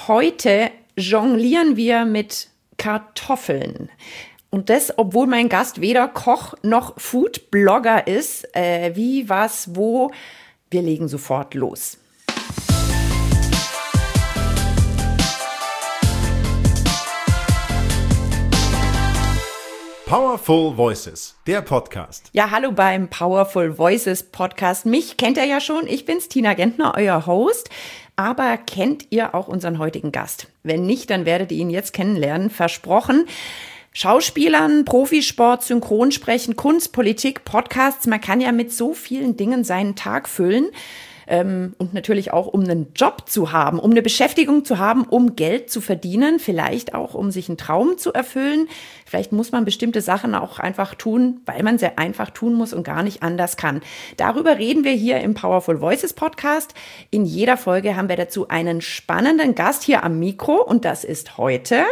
Heute jonglieren wir mit Kartoffeln. Und das, obwohl mein Gast weder Koch noch Food-Blogger ist. Wie, was, wo? Wir legen sofort los. Powerful Voices, der Podcast. Ja, hallo beim Powerful Voices Podcast. Mich kennt ihr ja schon. Ich bin's, Tina Gentner, euer Host. Aber kennt ihr auch unseren heutigen Gast? Wenn nicht, dann werdet ihr ihn jetzt kennenlernen. Versprochen. Schauspielern, Profisport, Synchronsprechen, Kunst, Politik, Podcasts. Man kann ja mit so vielen Dingen seinen Tag füllen. Und natürlich auch, um einen Job zu haben, um eine Beschäftigung zu haben, um Geld zu verdienen, vielleicht auch, um sich einen Traum zu erfüllen. Vielleicht muss man bestimmte Sachen auch einfach tun, weil man sie einfach tun muss und gar nicht anders kann. Darüber reden wir hier im Powerful Voices Podcast. In jeder Folge haben wir dazu einen spannenden Gast hier am Mikro und das ist heute...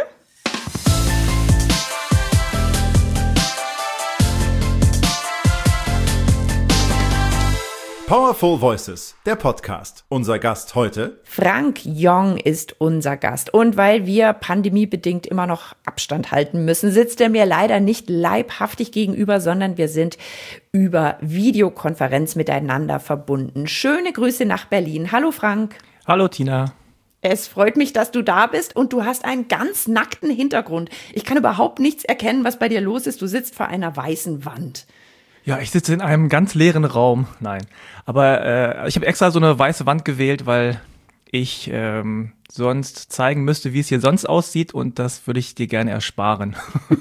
Powerful Voices, der Podcast. Unser Gast heute. Frank Jong ist unser Gast. Und weil wir pandemiebedingt immer noch Abstand halten müssen, sitzt er mir leider nicht leibhaftig gegenüber, sondern wir sind über Videokonferenz miteinander verbunden. Schöne Grüße nach Berlin. Hallo Frank. Hallo Tina. Es freut mich, dass du da bist und du hast einen ganz nackten Hintergrund. Ich kann überhaupt nichts erkennen, was bei dir los ist. Du sitzt vor einer weißen Wand. Ja, ich sitze in einem ganz leeren Raum. Nein, aber ich habe extra so eine weiße Wand gewählt, weil ich sonst zeigen müsste, wie es hier sonst aussieht und das würde ich dir gerne ersparen.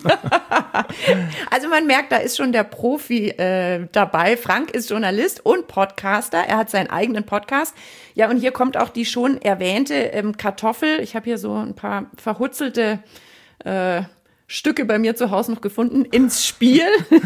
Also man merkt, da ist schon der Profi dabei. Frank ist Journalist und Podcaster. Er hat seinen eigenen Podcast. Ja, und hier kommt auch die schon erwähnte Kartoffel. Ich habe hier so ein paar verhutzelte Stücke bei mir zu Hause noch gefunden, ins Spiel.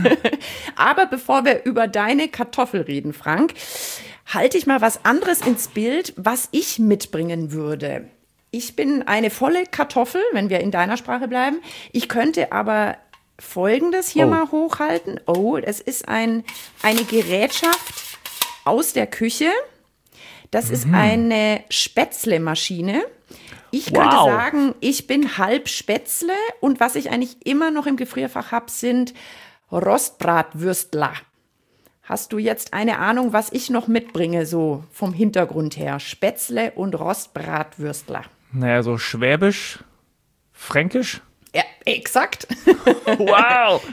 Aber bevor wir über deine Kartoffel reden, Frank, halte ich mal was anderes ins Bild, was ich mitbringen würde. Ich bin eine volle Kartoffel, wenn wir in deiner Sprache bleiben. Ich könnte aber Folgendes hier mal hochhalten. Oh, es ist eine Gerätschaft aus der Küche. Das ist eine Spätzlemaschine. Ich könnte sagen, ich bin halb Spätzle und was ich eigentlich immer noch im Gefrierfach habe, sind Rostbratwürstler. Hast du jetzt eine Ahnung, was ich noch mitbringe, so vom Hintergrund her? Spätzle und Rostbratwürstler. Naja, so schwäbisch, fränkisch? Ja, exakt. Wow!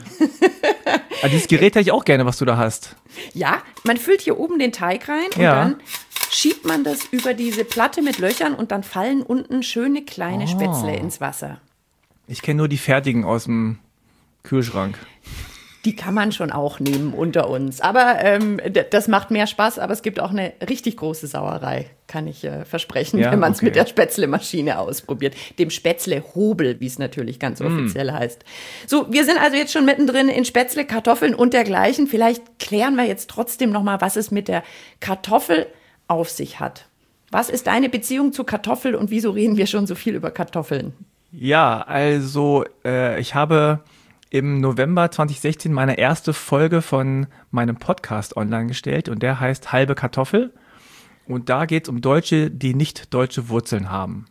Aber dieses Gerät hätte ich auch gerne, was du da hast. Ja, man füllt hier oben den Teig rein und dann schiebt man das über diese Platte mit Löchern und dann fallen unten schöne kleine Spätzle ins Wasser. Ich kenne nur die fertigen aus dem Kühlschrank. Die kann man schon auch nehmen unter uns. Aber das macht mehr Spaß, aber es gibt auch eine richtig große Sauerei, kann ich versprechen, wenn man es mit der Spätzlemaschine ausprobiert. Dem Spätzlehobel, wie es natürlich ganz offiziell heißt. So, wir sind also jetzt schon mittendrin in Spätzle, Kartoffeln und dergleichen. Vielleicht klären wir jetzt trotzdem noch mal, was es mit der Kartoffel auf sich hat. Was ist deine Beziehung zu Kartoffel und wieso reden wir schon so viel über Kartoffeln? Ja, also ich habe im November 2016 meine erste Folge von meinem Podcast online gestellt und der heißt Halbe Kartoffel. Und da geht es um Deutsche, die nicht deutsche Wurzeln haben.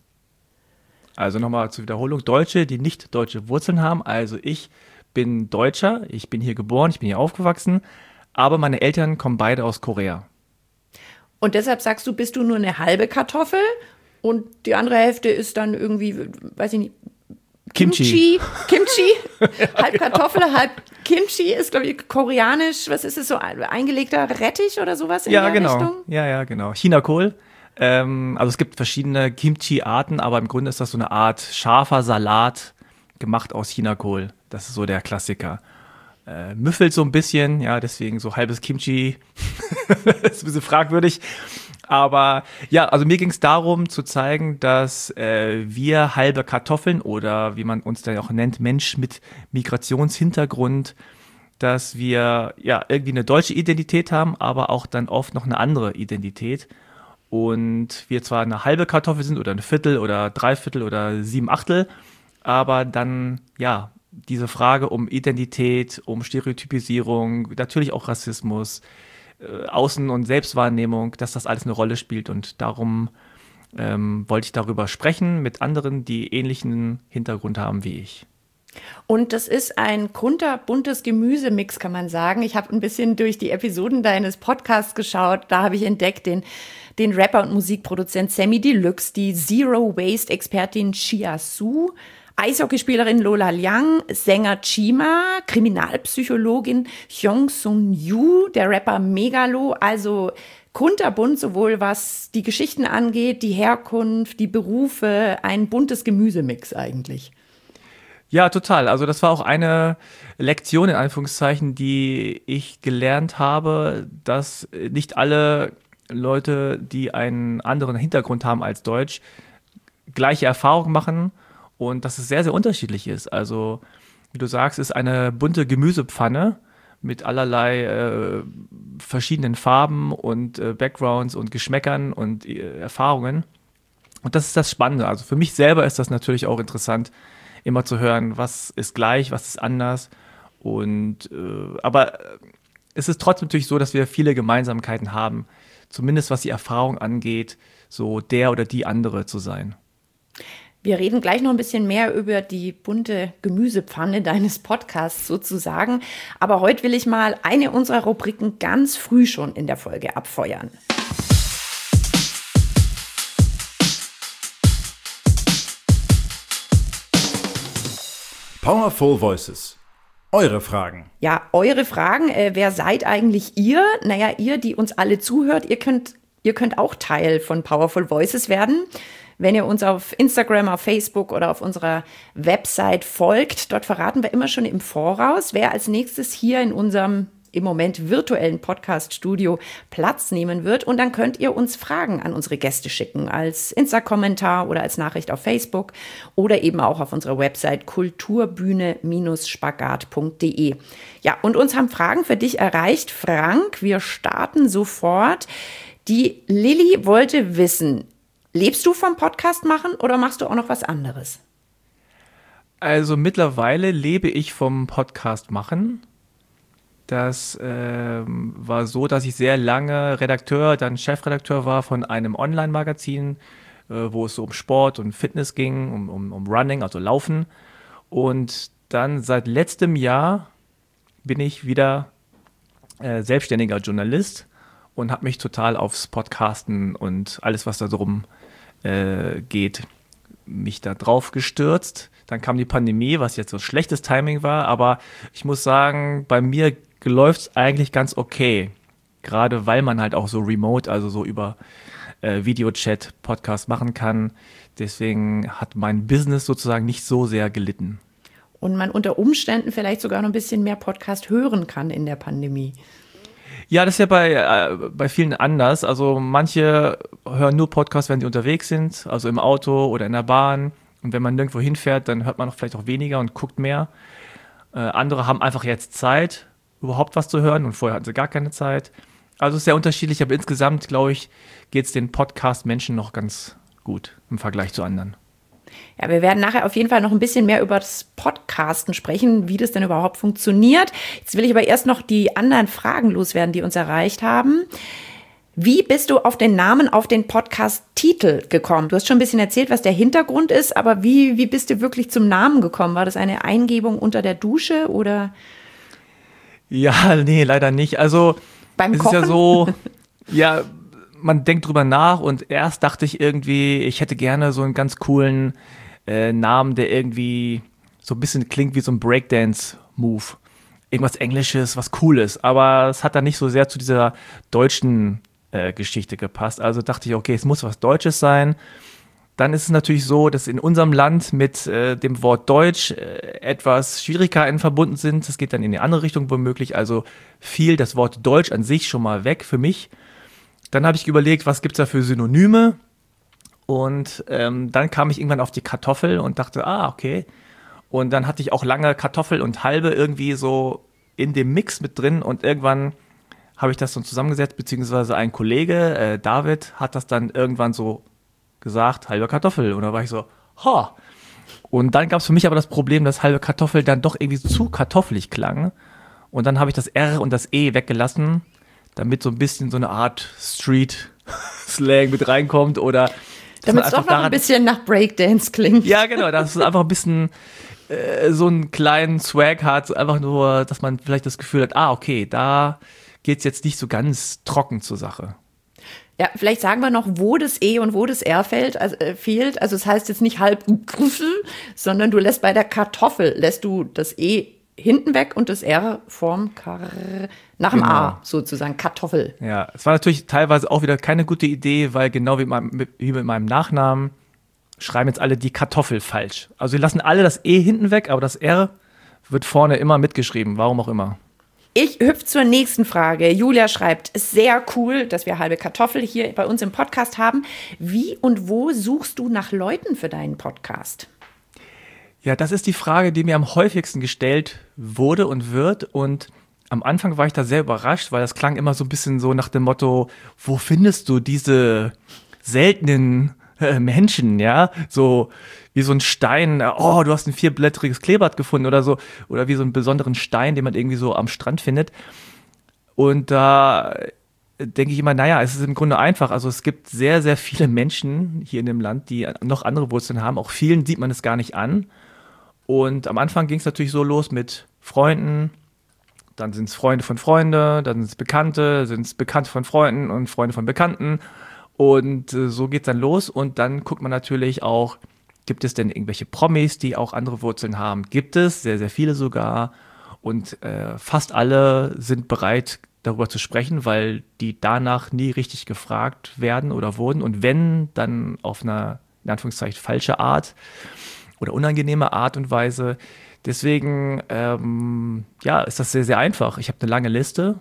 Also nochmal zur Wiederholung, Deutsche, die nicht deutsche Wurzeln haben. Also ich bin Deutscher, ich bin hier geboren, ich bin hier aufgewachsen, aber meine Eltern kommen beide aus Korea. Und deshalb sagst du, bist du nur eine halbe Kartoffel und die andere Hälfte ist dann irgendwie, weiß ich nicht, Kimchi. Halb Kartoffel, halb Kimchi ist, glaube ich, koreanisch. Was ist es, so eingelegter Rettich oder sowas in der Richtung? Ja, genau. Chinakohl. Also es gibt verschiedene Kimchi-Arten, aber im Grunde ist das so eine Art scharfer Salat gemacht aus Chinakohl. Das ist so der Klassiker. Müffelt so ein bisschen, ja, deswegen so halbes Kimchi. Das ist ein bisschen fragwürdig. Aber ja, also mir ging es darum zu zeigen, dass wir halbe Kartoffeln oder wie man uns dann auch nennt, Mensch mit Migrationshintergrund, dass wir ja irgendwie eine deutsche Identität haben, aber auch dann oft noch eine andere Identität. Und wir zwar eine halbe Kartoffel sind oder eine Viertel oder Dreiviertel oder 7/8, aber dann ja diese Frage um Identität, um Stereotypisierung, natürlich auch Rassismus, Außen- und Selbstwahrnehmung, dass das alles eine Rolle spielt. Und darum wollte ich darüber sprechen mit anderen, die ähnlichen Hintergrund haben wie ich. Und das ist ein kunterbuntes Gemüsemix, kann man sagen. Ich habe ein bisschen durch die Episoden deines Podcasts geschaut. Da habe ich entdeckt den Rapper und Musikproduzent Sammy Deluxe, die Zero-Waste-Expertin Chia Su, Eishockeyspielerin Lola Liang, Sänger Chima, Kriminalpsychologin Hyung Sun Yu, der Rapper Megalo, also kunterbunt, sowohl was die Geschichten angeht, die Herkunft, die Berufe, ein buntes Gemüsemix eigentlich. Ja, total. Also das war auch eine Lektion in Anführungszeichen, die ich gelernt habe, dass nicht alle Leute, die einen anderen Hintergrund haben als Deutsch, gleiche Erfahrungen machen und dass es sehr, sehr unterschiedlich ist. Also wie du sagst, ist eine bunte Gemüsepfanne mit allerlei verschiedenen Farben und Backgrounds und Geschmäckern und Erfahrungen. Und das ist das Spannende. Also für mich selber ist das natürlich auch interessant, immer zu hören, was ist gleich, was ist anders. Und aber es ist trotzdem natürlich so, dass wir viele Gemeinsamkeiten haben, zumindest was die Erfahrung angeht, so der oder die andere zu sein. Wir reden gleich noch ein bisschen mehr über die bunte Gemüsepfanne deines Podcasts sozusagen. Aber heute will ich mal eine unserer Rubriken ganz früh schon in der Folge abfeuern. Powerful Voices. Eure Fragen. Ja, eure Fragen. Wer seid eigentlich ihr? Naja, ihr, die uns alle zuhört, ihr könnt auch Teil von Powerful Voices werden. Wenn ihr uns auf Instagram, auf Facebook oder auf unserer Website folgt, dort verraten wir immer schon im Voraus, wer als nächstes hier in unserem im Moment virtuellen Podcast-Studio Platz nehmen wird. Und dann könnt ihr uns Fragen an unsere Gäste schicken, als Insta-Kommentar oder als Nachricht auf Facebook oder eben auch auf unserer Website kulturbühne-spagat.de. Ja, und uns haben Fragen für dich erreicht. Frank, wir starten sofort. Die Lilly wollte wissen, lebst du vom Podcast machen oder machst du auch noch was anderes? Also mittlerweile lebe ich vom Podcast machen. Das war so, dass ich sehr lange Redakteur, dann Chefredakteur war von einem Online-Magazin, wo es so um Sport und Fitness ging, um Running, also Laufen. Und dann seit letztem Jahr bin ich wieder selbstständiger Journalist und habe mich total aufs Podcasten und alles, was da drum geht, mich da drauf gestürzt. Dann kam die Pandemie, was jetzt so schlechtes Timing war, aber ich muss sagen, bei mir läuft es eigentlich ganz okay. Gerade weil man halt auch so remote, also so über Videochat Podcast machen kann. Deswegen hat mein Business sozusagen nicht so sehr gelitten. Und man unter Umständen vielleicht sogar noch ein bisschen mehr Podcast hören kann in der Pandemie. Ja, das ist ja bei vielen anders. Also manche hören nur Podcasts, wenn sie unterwegs sind, also im Auto oder in der Bahn. Und wenn man nirgendwo hinfährt, dann hört man vielleicht auch weniger und guckt mehr. Andere haben einfach jetzt Zeit, überhaupt was zu hören und vorher hatten sie gar keine Zeit. Also es ist sehr unterschiedlich, aber insgesamt, glaube ich, geht es den Podcast-Menschen noch ganz gut im Vergleich zu anderen. Ja, wir werden nachher auf jeden Fall noch ein bisschen mehr über das Podcasten sprechen, wie das denn überhaupt funktioniert. Jetzt will ich aber erst noch die anderen Fragen loswerden, die uns erreicht haben. Wie bist du auf den Namen, auf den Podcast-Titel gekommen? Du hast schon ein bisschen erzählt, was der Hintergrund ist, aber wie bist du wirklich zum Namen gekommen? War das eine Eingebung unter der Dusche oder? Ja, nee, leider nicht. Also beim es Kochen? Ist ja so, ja, man denkt drüber nach und erst dachte ich irgendwie, ich hätte gerne so einen ganz coolen Namen, der irgendwie so ein bisschen klingt wie so ein Breakdance-Move. Irgendwas Englisches, was Cooles, aber es hat dann nicht so sehr zu dieser deutschen Geschichte gepasst. Also dachte ich, okay, es muss was Deutsches sein. Dann ist es natürlich so, dass in unserem Land mit dem Wort Deutsch etwas Schwierigkeiten verbunden sind. Das geht dann in die andere Richtung womöglich. Also fiel das Wort Deutsch an sich schon mal weg für mich. Dann habe ich überlegt, was gibt es da für Synonyme? Und dann kam ich irgendwann auf die Kartoffel und dachte, okay. Und dann hatte ich auch lange Kartoffel und halbe irgendwie so in dem Mix mit drin. Und irgendwann habe ich das dann zusammengesetzt, beziehungsweise ein Kollege, David, hat das dann irgendwann so gesagt, halbe Kartoffel. Und da war ich so, ha. Und dann gab es für mich aber das Problem, dass halbe Kartoffel dann doch irgendwie zu kartoffelig klang. Und dann habe ich das R und das E weggelassen, damit so ein bisschen so eine Art Street-Slang mit reinkommt oder Damit es doch noch ein bisschen nach Breakdance klingt. Ja, genau, dass es einfach ein bisschen so einen kleinen Swag hat, einfach nur, dass man vielleicht das Gefühl hat, okay, da geht es jetzt nicht so ganz trocken zur Sache. Ja, vielleicht sagen wir noch, wo das E und wo das R fehlt. Also es heißt jetzt nicht halb Krüffel, sondern du lässt bei der Kartoffel, lässt du das E hinten weg und das R vorm nach dem A sozusagen, Kartoffel. Ja, es war natürlich teilweise auch wieder keine gute Idee, weil genau wie mit meinem Nachnamen schreiben jetzt alle die Kartoffel falsch. Also sie lassen alle das E hinten weg, aber das R wird vorne immer mitgeschrieben, warum auch immer. Ich hüpfe zur nächsten Frage. Julia schreibt, es ist sehr cool, dass wir halbe Kartoffel hier bei uns im Podcast haben. Wie und wo suchst du nach Leuten für deinen Podcast? Ja, das ist die Frage, die mir am häufigsten gestellt wurde und wird. Und am Anfang war ich da sehr überrascht, weil das klang immer so ein bisschen so nach dem Motto, wo findest du diese seltenen Menschen, ja? So wie so ein Stein, du hast ein 4-blättriges Kleeblatt gefunden oder so. Oder wie so einen besonderen Stein, den man irgendwie so am Strand findet. Und da denke ich immer, naja, es ist im Grunde einfach. Also es gibt sehr, sehr viele Menschen hier in dem Land, die noch andere Wurzeln haben. Auch vielen sieht man es gar nicht an. Und am Anfang ging es natürlich so los mit Freunden, dann sind es Freunde von Freunden, dann sind es Bekannte von Freunden und Freunde von Bekannten. Und so geht es dann los. Und dann guckt man natürlich auch, gibt es denn irgendwelche Promis, die auch andere Wurzeln haben? Gibt es, sehr, sehr viele sogar. Und fast alle sind bereit, darüber zu sprechen, weil die danach nie richtig gefragt werden oder wurden. Und wenn, dann auf eine, in Anführungszeichen, falsche Art oder unangenehme Art und Weise. Deswegen, ist das sehr, sehr einfach. Ich habe eine lange Liste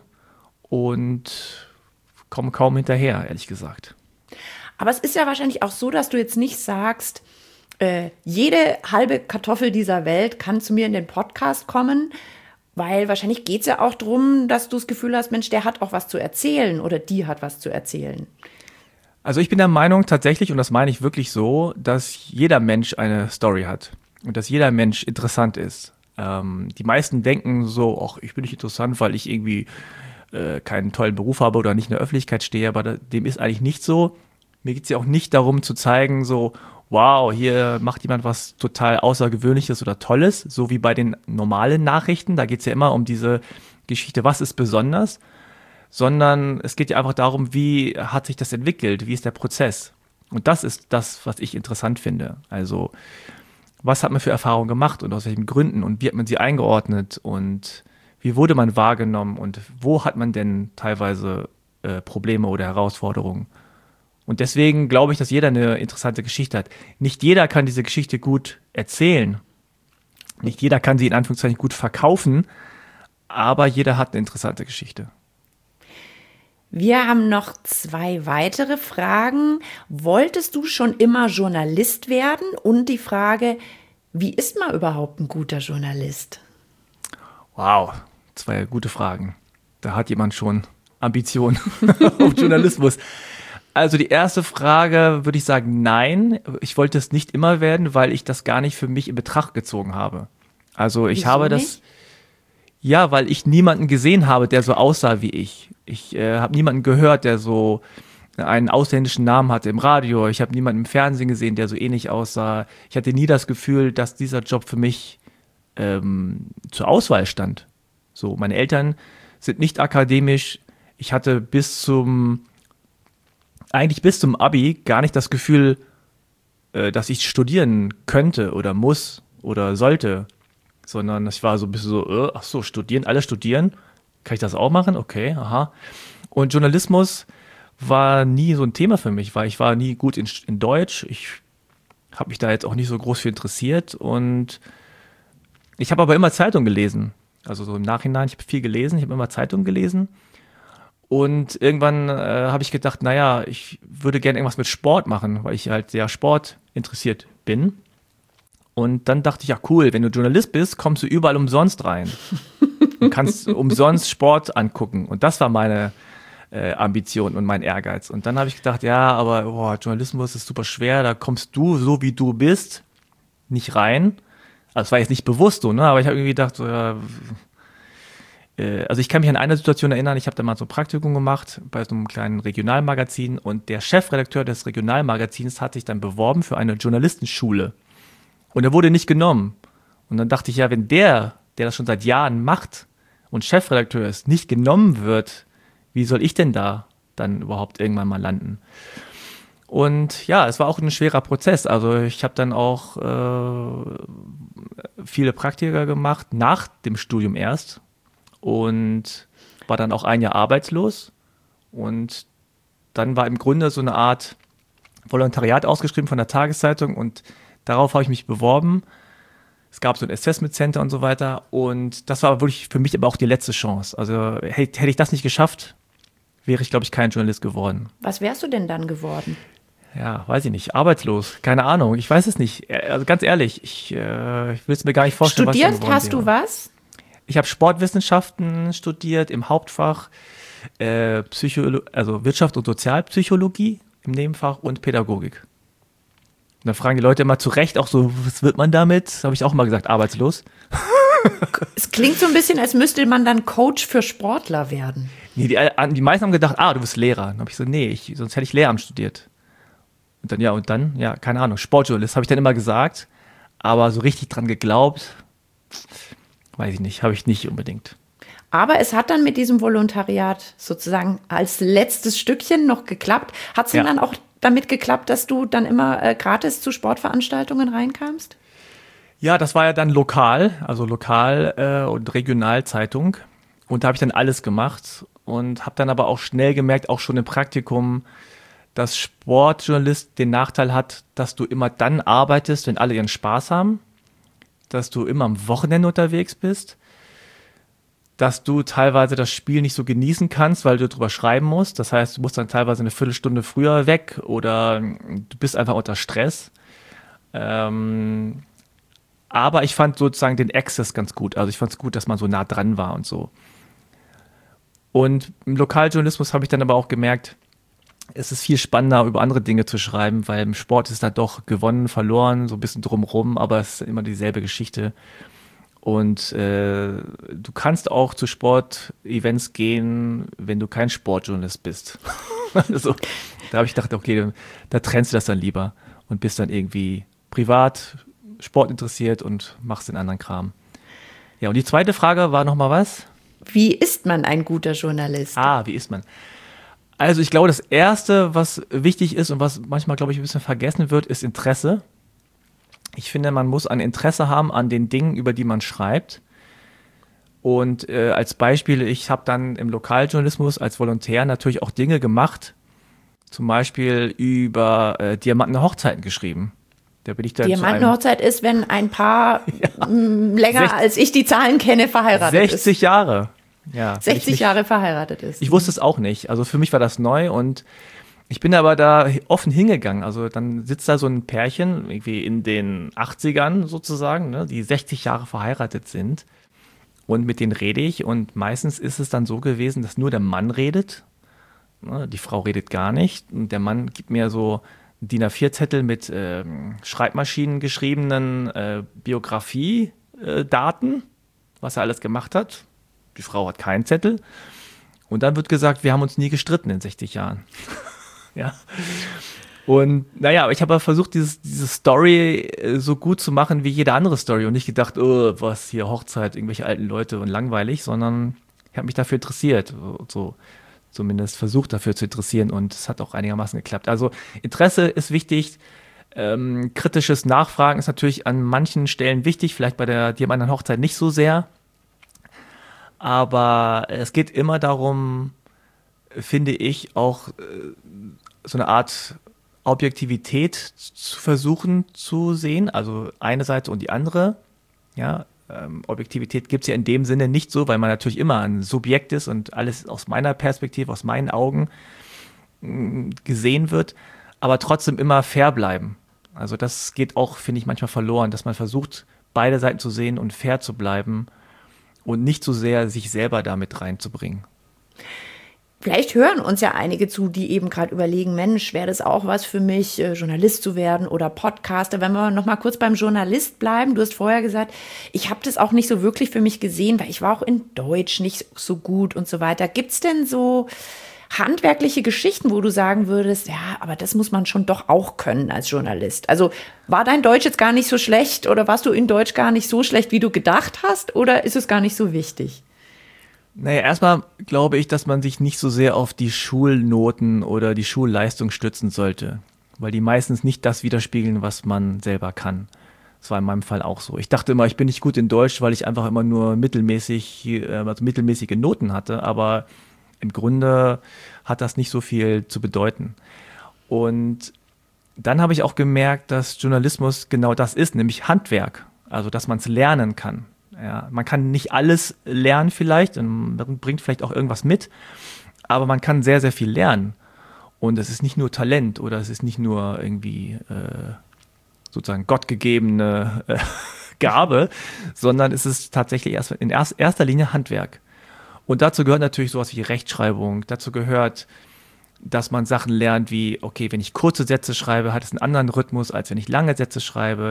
und komme kaum hinterher, ehrlich gesagt. Aber es ist ja wahrscheinlich auch so, dass du jetzt nicht sagst, jede halbe Kartoffel dieser Welt kann zu mir in den Podcast kommen, weil wahrscheinlich geht es ja auch darum, dass du das Gefühl hast, Mensch, der hat auch was zu erzählen oder die hat was zu erzählen. Also ich bin der Meinung tatsächlich, und das meine ich wirklich so, dass jeder Mensch eine Story hat und dass jeder Mensch interessant ist. Die meisten denken so, ich bin nicht interessant, weil ich irgendwie keinen tollen Beruf habe oder nicht in der Öffentlichkeit stehe, aber dem ist eigentlich nicht so. Mir geht es ja auch nicht darum zu zeigen, so, wow, hier macht jemand was total Außergewöhnliches oder Tolles, so wie bei den normalen Nachrichten. Da geht es ja immer um diese Geschichte, was ist besonders, sondern es geht ja einfach darum, wie hat sich das entwickelt, wie ist der Prozess. Und das ist das, was ich interessant finde. Also, was hat man für Erfahrungen gemacht und aus welchen Gründen und wie hat man sie eingeordnet und wie wurde man wahrgenommen und wo hat man denn teilweise Probleme oder Herausforderungen. Und deswegen glaube ich, dass jeder eine interessante Geschichte hat. Nicht jeder kann diese Geschichte gut erzählen. Nicht jeder kann sie in Anführungszeichen gut verkaufen, aber jeder hat eine interessante Geschichte. Wir haben noch 2 weitere Fragen. Wolltest du schon immer Journalist werden? Und die Frage, wie ist man überhaupt ein guter Journalist? Wow, 2 gute Fragen. Da hat jemand schon Ambitionen auf Journalismus. Also die erste Frage würde ich sagen, nein. Ich wollte es nicht immer werden, weil ich das gar nicht für mich in Betracht gezogen habe. Also ich habe das... Nicht? Ja, weil ich niemanden gesehen habe, der so aussah wie ich. Ich habe niemanden gehört, der so einen ausländischen Namen hatte im Radio. Ich habe niemanden im Fernsehen gesehen, der so ähnlich aussah. Ich hatte nie das Gefühl, dass dieser Job für mich zur Auswahl stand. So, meine Eltern sind nicht akademisch. Ich hatte bis zum Abi gar nicht das Gefühl, dass ich studieren könnte oder muss oder sollte. Sondern ich war so ein bisschen so, studieren, alle studieren, kann ich das auch machen? Okay, aha. Und Journalismus war nie so ein Thema für mich, weil ich war nie gut in Deutsch. Ich habe mich da jetzt auch nicht so groß für interessiert und ich habe aber immer Zeitung gelesen. Also so im Nachhinein, ich habe viel gelesen, ich habe immer Zeitung gelesen und irgendwann habe ich gedacht, naja, ich würde gerne irgendwas mit Sport machen, weil ich halt sehr sportinteressiert bin. Und dann dachte ich, ja cool, wenn du Journalist bist, kommst du überall umsonst rein und kannst umsonst Sport angucken. Und das war meine Ambition und mein Ehrgeiz. Und dann habe ich gedacht, ja, aber Journalismus ist super schwer, da kommst du, so wie du bist, nicht rein. Also es war jetzt nicht bewusst so, ne? Aber ich habe irgendwie gedacht, so, ja, Also ich kann mich an eine Situation erinnern, ich habe da mal so ein Praktikum gemacht bei so einem kleinen Regionalmagazin und der Chefredakteur des Regionalmagazins hat sich dann beworben für eine Journalistenschule und er wurde nicht genommen. Und dann dachte ich, ja, wenn der das schon seit Jahren macht und Chefredakteur ist, nicht genommen wird, wie soll ich denn da dann überhaupt irgendwann mal landen? Und ja, es war auch ein schwerer Prozess. Also ich habe dann auch viele Praktika gemacht, nach dem Studium erst. Und war dann auch ein Jahr arbeitslos. Und dann war im Grunde so eine Art Volontariat ausgeschrieben von der Tageszeitung. Und darauf habe ich mich beworben. Es gab so ein Assessment Center und so weiter. Und das war wirklich für mich aber auch die letzte Chance. Also hätte ich das nicht geschafft, wäre ich, glaube ich, kein Journalist geworden. Was wärst du denn dann geworden? Ja, weiß ich nicht. Arbeitslos. Keine Ahnung. Ich weiß es nicht. Also ganz ehrlich, ich will es mir gar nicht vorstellen, Studiert was ich geworden hast du wäre. was? Ich habe Sportwissenschaften studiert im Hauptfach, also Wirtschaft und Sozialpsychologie im Nebenfach und Pädagogik. Und dann fragen die Leute immer zu Recht auch so, was wird man damit? Habe ich auch immer gesagt, arbeitslos. Es klingt so ein bisschen, als müsste man dann Coach für Sportler werden. Nee, die meisten haben gedacht, du bist Lehrer. Dann habe ich so, nee, sonst hätte ich Lehramt studiert. Und dann, keine Ahnung, Sportjournalist habe ich dann immer gesagt, aber so richtig dran geglaubt, weiß ich nicht, habe ich nicht unbedingt. Aber es hat dann mit diesem Volontariat sozusagen als letztes Stückchen noch geklappt. Hat es denn dann auch damit geklappt, dass du dann immer gratis zu Sportveranstaltungen reinkamst? Ja, das war ja dann lokal und Regionalzeitung. Und da habe ich dann alles gemacht und habe dann aber auch schnell gemerkt, auch schon im Praktikum, dass Sportjournalist den Nachteil hat, dass du immer dann arbeitest, wenn alle ihren Spaß haben, dass du immer am Wochenende unterwegs bist, dass du teilweise das Spiel nicht so genießen kannst, weil du drüber schreiben musst. Das heißt, du musst dann teilweise eine Viertelstunde früher weg oder du bist einfach unter Stress. Aber ich fand sozusagen den Access ganz gut. Also ich fand es gut, dass man so nah dran war und so. Und im Lokaljournalismus habe ich dann aber auch gemerkt, es ist viel spannender, über andere Dinge zu schreiben, weil im Sport ist da doch gewonnen, verloren, so ein bisschen drumrum, aber es ist immer dieselbe Geschichte. Und du kannst auch zu Sportevents gehen, wenn du kein Sportjournalist bist. Also, da habe ich gedacht, okay, da trennst du das dann lieber und bist dann irgendwie privat Sport interessiert und machst den anderen Kram. Ja, und die zweite Frage war nochmal was? Wie ist man ein guter Journalist? Wie ist man? Also ich glaube, das Erste, was wichtig ist und was manchmal, glaube ich, ein bisschen vergessen wird, ist Interesse. Ich finde, man muss ein Interesse haben an den Dingen, über die man schreibt. Und als Beispiel, ich habe dann im Lokaljournalismus als Volontär natürlich auch Dinge gemacht, zum Beispiel über Diamantenhochzeiten geschrieben. Da bin ich dann Diamantenhochzeit ist, wenn ein Paar länger als ich die Zahlen kenne, verheiratet 60 ist. Jahre. Ja, 60 Jahre verheiratet ist. Ich wusste es auch nicht. Also für mich war das neu und ich bin aber da offen hingegangen. Also dann sitzt da so ein Pärchen, irgendwie in den 80ern sozusagen, ne, die 60 Jahre verheiratet sind. Und mit denen rede ich. Und meistens ist es dann so gewesen, dass nur der Mann redet. Ne, die Frau redet gar nicht. Und der Mann gibt mir so DIN A4-Zettel mit Schreibmaschinen geschriebenen Biografie-Daten, was er alles gemacht hat. Die Frau hat keinen Zettel. Und dann wird gesagt, wir haben uns nie gestritten in 60 Jahren. Ja. Und naja, ich habe versucht, diese Story so gut zu machen wie jede andere Story und nicht gedacht, oh, was hier Hochzeit, irgendwelche alten Leute und langweilig, sondern ich habe mich dafür interessiert, so zumindest versucht dafür zu interessieren und es hat auch einigermaßen geklappt. Also Interesse ist wichtig, kritisches Nachfragen ist natürlich an manchen Stellen wichtig, vielleicht bei der Diamantenhochzeit nicht so sehr, aber es geht immer darum, finde ich, auch so eine Art Objektivität zu versuchen zu sehen, also eine Seite und die andere. Ja, Objektivität gibt es ja in dem Sinne nicht so, weil man natürlich immer ein Subjekt ist und alles aus meiner Perspektive, aus meinen Augen gesehen wird, aber trotzdem immer fair bleiben. Also das geht auch, finde ich, manchmal verloren, dass man versucht, beide Seiten zu sehen und fair zu bleiben und nicht so sehr sich selber damit reinzubringen. Vielleicht hören uns ja einige zu, die eben gerade überlegen, Mensch, wäre das auch was für mich, Journalist zu werden oder Podcaster. Wenn wir noch mal kurz beim Journalist bleiben, du hast vorher gesagt, ich habe das auch nicht so wirklich für mich gesehen, weil ich war auch in Deutsch nicht so gut und so weiter. Gibt's denn so handwerkliche Geschichten, wo du sagen würdest, ja, aber das muss man schon doch auch können als Journalist? Also war dein Deutsch jetzt gar nicht so schlecht oder warst du in Deutsch gar nicht so schlecht, wie du gedacht hast, oder ist es gar nicht so wichtig? Naja, erstmal glaube ich, dass man sich nicht so sehr auf die Schulnoten oder die Schulleistung stützen sollte, weil die meistens nicht das widerspiegeln, was man selber kann. Das war in meinem Fall auch so. Ich dachte immer, ich bin nicht gut in Deutsch, weil ich einfach immer nur mittelmäßige Noten hatte, aber im Grunde hat das nicht so viel zu bedeuten. Und dann habe ich auch gemerkt, dass Journalismus genau das ist, nämlich Handwerk, also dass man es lernen kann. Ja, man kann nicht alles lernen vielleicht und man bringt vielleicht auch irgendwas mit, aber man kann sehr, sehr viel lernen. Und es ist nicht nur Talent oder es ist nicht nur irgendwie sozusagen gottgegebene Gabe, sondern es ist tatsächlich in erster Linie Handwerk. Und dazu gehört natürlich sowas wie Rechtschreibung, dazu gehört, dass man Sachen lernt wie, okay, wenn ich kurze Sätze schreibe, hat es einen anderen Rhythmus, als wenn ich lange Sätze schreibe.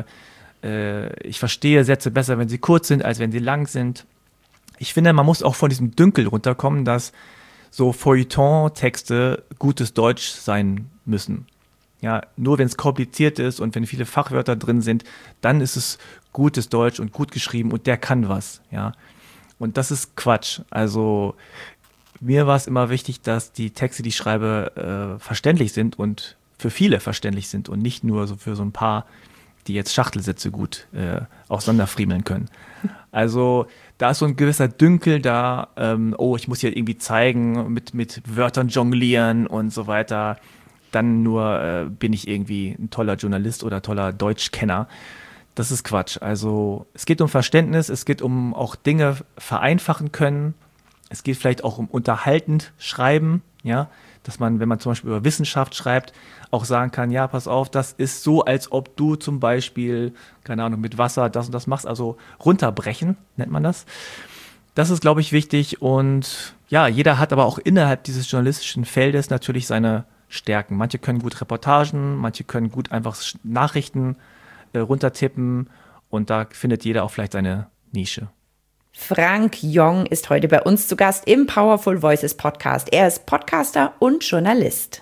Ich verstehe Sätze besser, wenn sie kurz sind, als wenn sie lang sind. Ich finde, man muss auch von diesem Dünkel runterkommen, dass so Feuilleton-Texte gutes Deutsch sein müssen. Ja, nur wenn es kompliziert ist und wenn viele Fachwörter drin sind, dann ist es gutes Deutsch und gut geschrieben und der kann was. Ja, und das ist Quatsch. Also mir war es immer wichtig, dass die Texte, die ich schreibe, verständlich sind und für viele verständlich sind und nicht nur so für so ein paar, die jetzt Schachtelsätze gut auseinanderfriemeln können. Also da ist so ein gewisser Dünkel da, ich muss hier irgendwie zeigen, mit Wörtern jonglieren und so weiter. Dann nur bin ich irgendwie ein toller Journalist oder toller Deutschkenner. Das ist Quatsch. Also es geht um Verständnis, es geht um auch Dinge vereinfachen können. Es geht vielleicht auch um unterhaltend schreiben, ja, dass man, wenn man zum Beispiel über Wissenschaft schreibt, auch sagen kann, ja, pass auf, das ist so, als ob du zum Beispiel, keine Ahnung, mit Wasser das und das machst, also runterbrechen, nennt man das. Das ist, glaube ich, wichtig und ja, jeder hat aber auch innerhalb dieses journalistischen Feldes natürlich seine Stärken. Manche können gut Reportagen, manche können gut einfach Nachrichten runtertippen und da findet jeder auch vielleicht seine Nische. Frank Jong ist heute bei uns zu Gast im Powerful Voices Podcast. Er ist Podcaster und Journalist.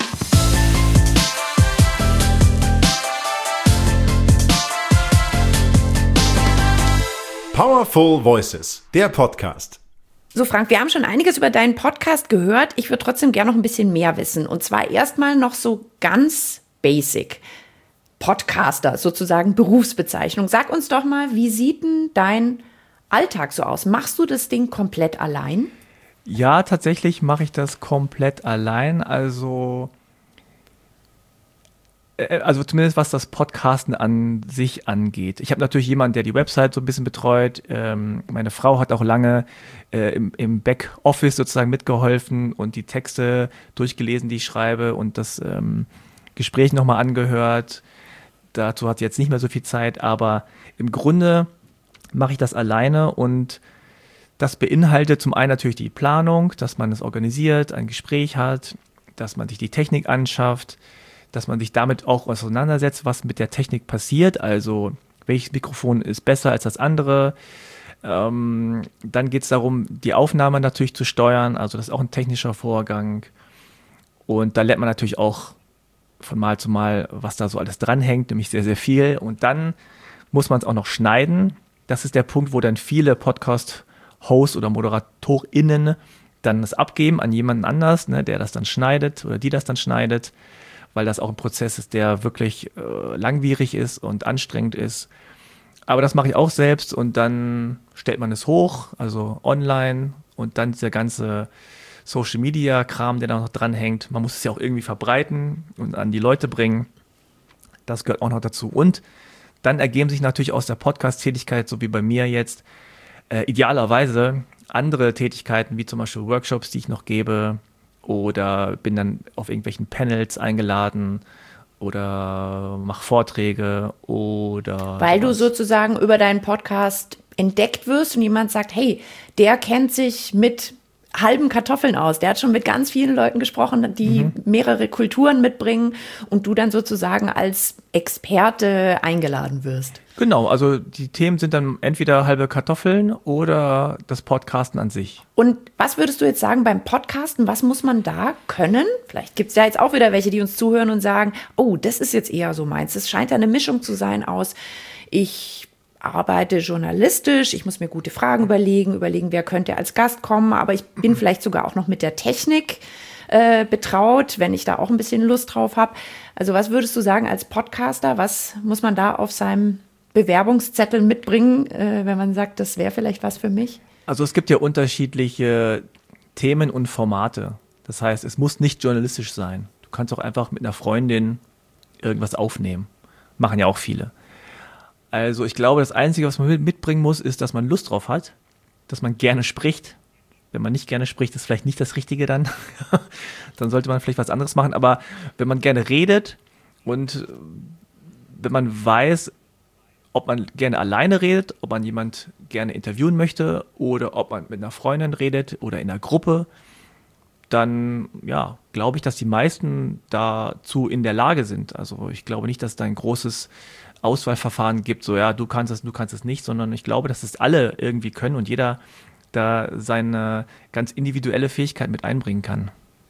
Powerful Voices, der Podcast. So, Frank, wir haben schon einiges über deinen Podcast gehört. Ich würde trotzdem gerne noch ein bisschen mehr wissen. Und zwar erstmal noch so ganz basic. Podcaster, sozusagen Berufsbezeichnung. Sag uns doch mal, wie sieht denn dein Alltag so aus? Machst du das Ding komplett allein? Ja, tatsächlich mache ich das komplett allein. Also zumindest was das Podcasten an sich angeht. Ich habe natürlich jemanden, der die Website so ein bisschen betreut. Meine Frau hat auch lange im Backoffice sozusagen mitgeholfen und die Texte durchgelesen, die ich schreibe und das Gespräch nochmal angehört. Dazu hat sie jetzt nicht mehr so viel Zeit, aber im Grunde mache ich das alleine und das beinhaltet zum einen natürlich die Planung, dass man es organisiert, ein Gespräch hat, dass man sich die Technik anschafft, dass man sich damit auch auseinandersetzt, was mit der Technik passiert, also welches Mikrofon ist besser als das andere. Dann geht es darum, die Aufnahme natürlich zu steuern, also das ist auch ein technischer Vorgang und da lernt man natürlich auch von Mal zu Mal, was da so alles dranhängt, nämlich sehr, sehr viel und dann muss man es auch noch schneiden. Das ist der Punkt, wo dann viele Podcast-Hosts oder ModeratorInnen dann das abgeben an jemanden anders, ne, der das dann schneidet oder die das dann schneidet, weil das auch ein Prozess ist, der wirklich langwierig ist und anstrengend ist. Aber das mache ich auch selbst und dann stellt man es hoch, also online und dann dieser ganze Social-Media-Kram, der da noch dranhängt. Man muss es ja auch irgendwie verbreiten und an die Leute bringen. Das gehört auch noch dazu. Und dann ergeben sich natürlich aus der Podcast-Tätigkeit, so wie bei mir jetzt, idealerweise andere Tätigkeiten, wie zum Beispiel Workshops, die ich noch gebe oder bin dann auf irgendwelchen Panels eingeladen oder mache Vorträge oder weil du sozusagen über deinen Podcast entdeckt wirst und jemand sagt, hey, der kennt sich mit halben Kartoffeln aus. Der hat schon mit ganz vielen Leuten gesprochen, die mehrere Kulturen mitbringen und du dann sozusagen als Experte eingeladen wirst. Genau, also die Themen sind dann entweder halbe Kartoffeln oder das Podcasten an sich. Und was würdest du jetzt sagen beim Podcasten, was muss man da können? Vielleicht gibt es ja jetzt auch wieder welche, die uns zuhören und sagen, oh, das ist jetzt eher so meins. Es scheint ja eine Mischung zu sein aus, ich arbeite journalistisch, ich muss mir gute Fragen überlegen, wer könnte als Gast kommen, aber ich bin vielleicht sogar auch noch mit der Technik betraut, wenn ich da auch ein bisschen Lust drauf habe. Also was würdest du sagen als Podcaster, was muss man da auf seinem Bewerbungszettel mitbringen, wenn man sagt, das wäre vielleicht was für mich? Also es gibt ja unterschiedliche Themen und Formate. Das heißt, es muss nicht journalistisch sein. Du kannst auch einfach mit einer Freundin irgendwas aufnehmen. Machen ja auch viele. Also ich glaube, das Einzige, was man mitbringen muss, ist, dass man Lust drauf hat, dass man gerne spricht. Wenn man nicht gerne spricht, ist vielleicht nicht das Richtige dann. Dann sollte man vielleicht was anderes machen. Aber wenn man gerne redet und wenn man weiß, ob man gerne alleine redet, ob man jemand gerne interviewen möchte oder ob man mit einer Freundin redet oder in einer Gruppe, dann ja, glaube ich, dass die meisten dazu in der Lage sind. Also ich glaube nicht, dass es da ein großes Auswahlverfahren gibt, so ja, du kannst es nicht, sondern ich glaube, dass es alle irgendwie können und jeder da seine ganz individuelle Fähigkeit mit einbringen kann.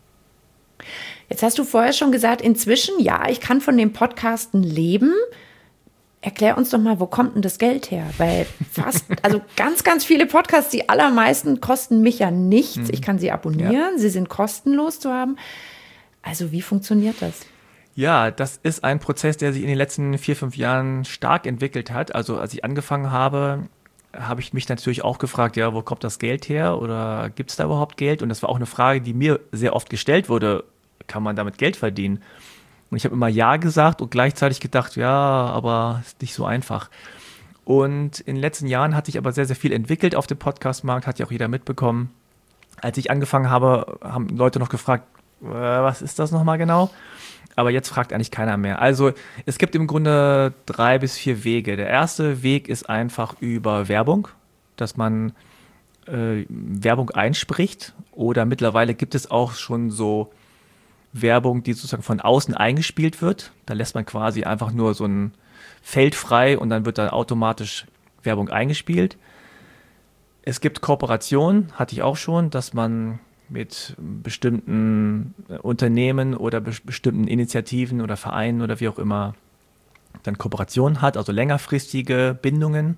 Jetzt hast du vorher schon gesagt, inzwischen, ja, ich kann von dem Podcasten leben. Erklär uns doch mal, wo kommt denn das Geld her? Weil also ganz, ganz viele Podcasts, die allermeisten kosten mich ja nichts. Ich kann sie abonnieren, sie sind kostenlos zu haben. Also wie funktioniert das? Ja, das ist ein Prozess, der sich in den letzten 4-5 Jahren stark entwickelt hat. Also als ich angefangen habe, habe ich mich natürlich auch gefragt, ja, wo kommt das Geld her oder gibt es da überhaupt Geld? Und das war auch eine Frage, die mir sehr oft gestellt wurde, kann man damit Geld verdienen? Und ich habe immer ja gesagt und gleichzeitig gedacht, ja, aber ist nicht so einfach. Und in den letzten Jahren hat sich aber sehr, sehr viel entwickelt auf dem Podcast-Markt, hat ja auch jeder mitbekommen. Als ich angefangen habe, haben Leute noch gefragt, was ist das nochmal genau? Aber jetzt fragt eigentlich keiner mehr. Also es gibt im Grunde 3 bis 4 Wege. Der erste Weg ist einfach über Werbung, dass man Werbung einspricht. Oder mittlerweile gibt es auch schon so Werbung, die sozusagen von außen eingespielt wird. Da lässt man quasi einfach nur so ein Feld frei und dann wird da automatisch Werbung eingespielt. Es gibt Kooperationen, hatte ich auch schon, dass man mit bestimmten Unternehmen oder bestimmten Initiativen oder Vereinen oder wie auch immer dann Kooperationen hat, also längerfristige Bindungen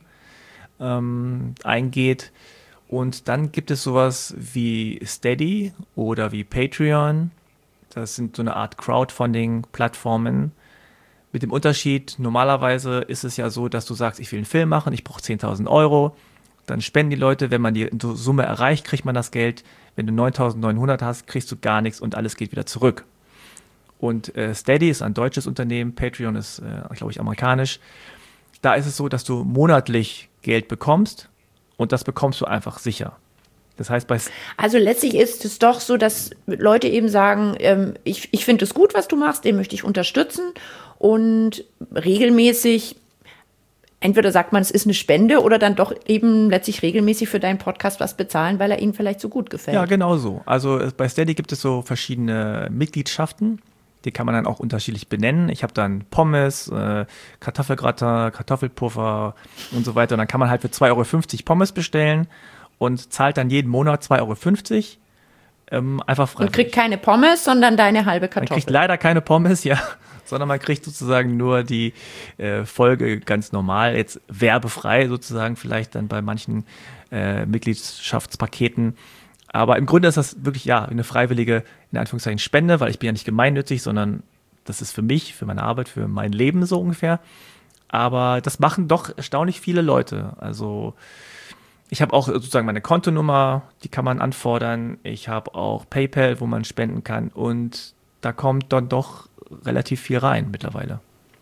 eingeht. Und dann gibt es sowas wie Steady oder wie Patreon. Das sind so eine Art Crowdfunding-Plattformen. Mit dem Unterschied, normalerweise ist es ja so, dass du sagst, ich will einen Film machen, ich brauche 10.000 Euro. Dann spenden die Leute, wenn man die Summe erreicht, kriegt man das Geld. Wenn du 9.900 hast, kriegst du gar nichts und alles geht wieder zurück. Und Steady ist ein deutsches Unternehmen, Patreon ist, glaube ich, amerikanisch. Da ist es so, dass du monatlich Geld bekommst und das bekommst du einfach sicher. Das heißt, also letztlich ist es doch so, dass Leute eben sagen, ich finde es gut, was du machst, den möchte ich unterstützen und regelmäßig, entweder sagt man, es ist eine Spende oder dann doch eben letztlich regelmäßig für deinen Podcast was bezahlen, weil er ihnen vielleicht so gut gefällt. Ja, genau so. Also bei Steady gibt es so verschiedene Mitgliedschaften, die kann man dann auch unterschiedlich benennen. Ich habe dann Pommes, Kartoffelgratin, Kartoffelpuffer und so weiter und dann kann man halt für 2,50 Euro Pommes bestellen und zahlt dann jeden Monat 2,50 Euro einfach frei. Und kriegt keine Pommes, sondern deine halbe Kartoffel. Man kriegt leider keine Pommes, ja, sondern man kriegt sozusagen nur die Folge ganz normal, jetzt werbefrei sozusagen, vielleicht dann bei manchen Mitgliedschaftspaketen. Aber im Grunde ist das wirklich, ja, eine freiwillige, in Anführungszeichen, Spende, weil ich bin ja nicht gemeinnützig, sondern das ist für mich, für meine Arbeit, für mein Leben so ungefähr. Aber das machen doch erstaunlich viele Leute. Also ich habe auch sozusagen meine Kontonummer, die kann man anfordern. Ich habe auch PayPal, wo man spenden kann. Und da kommt dann doch relativ viel rein mittlerweile.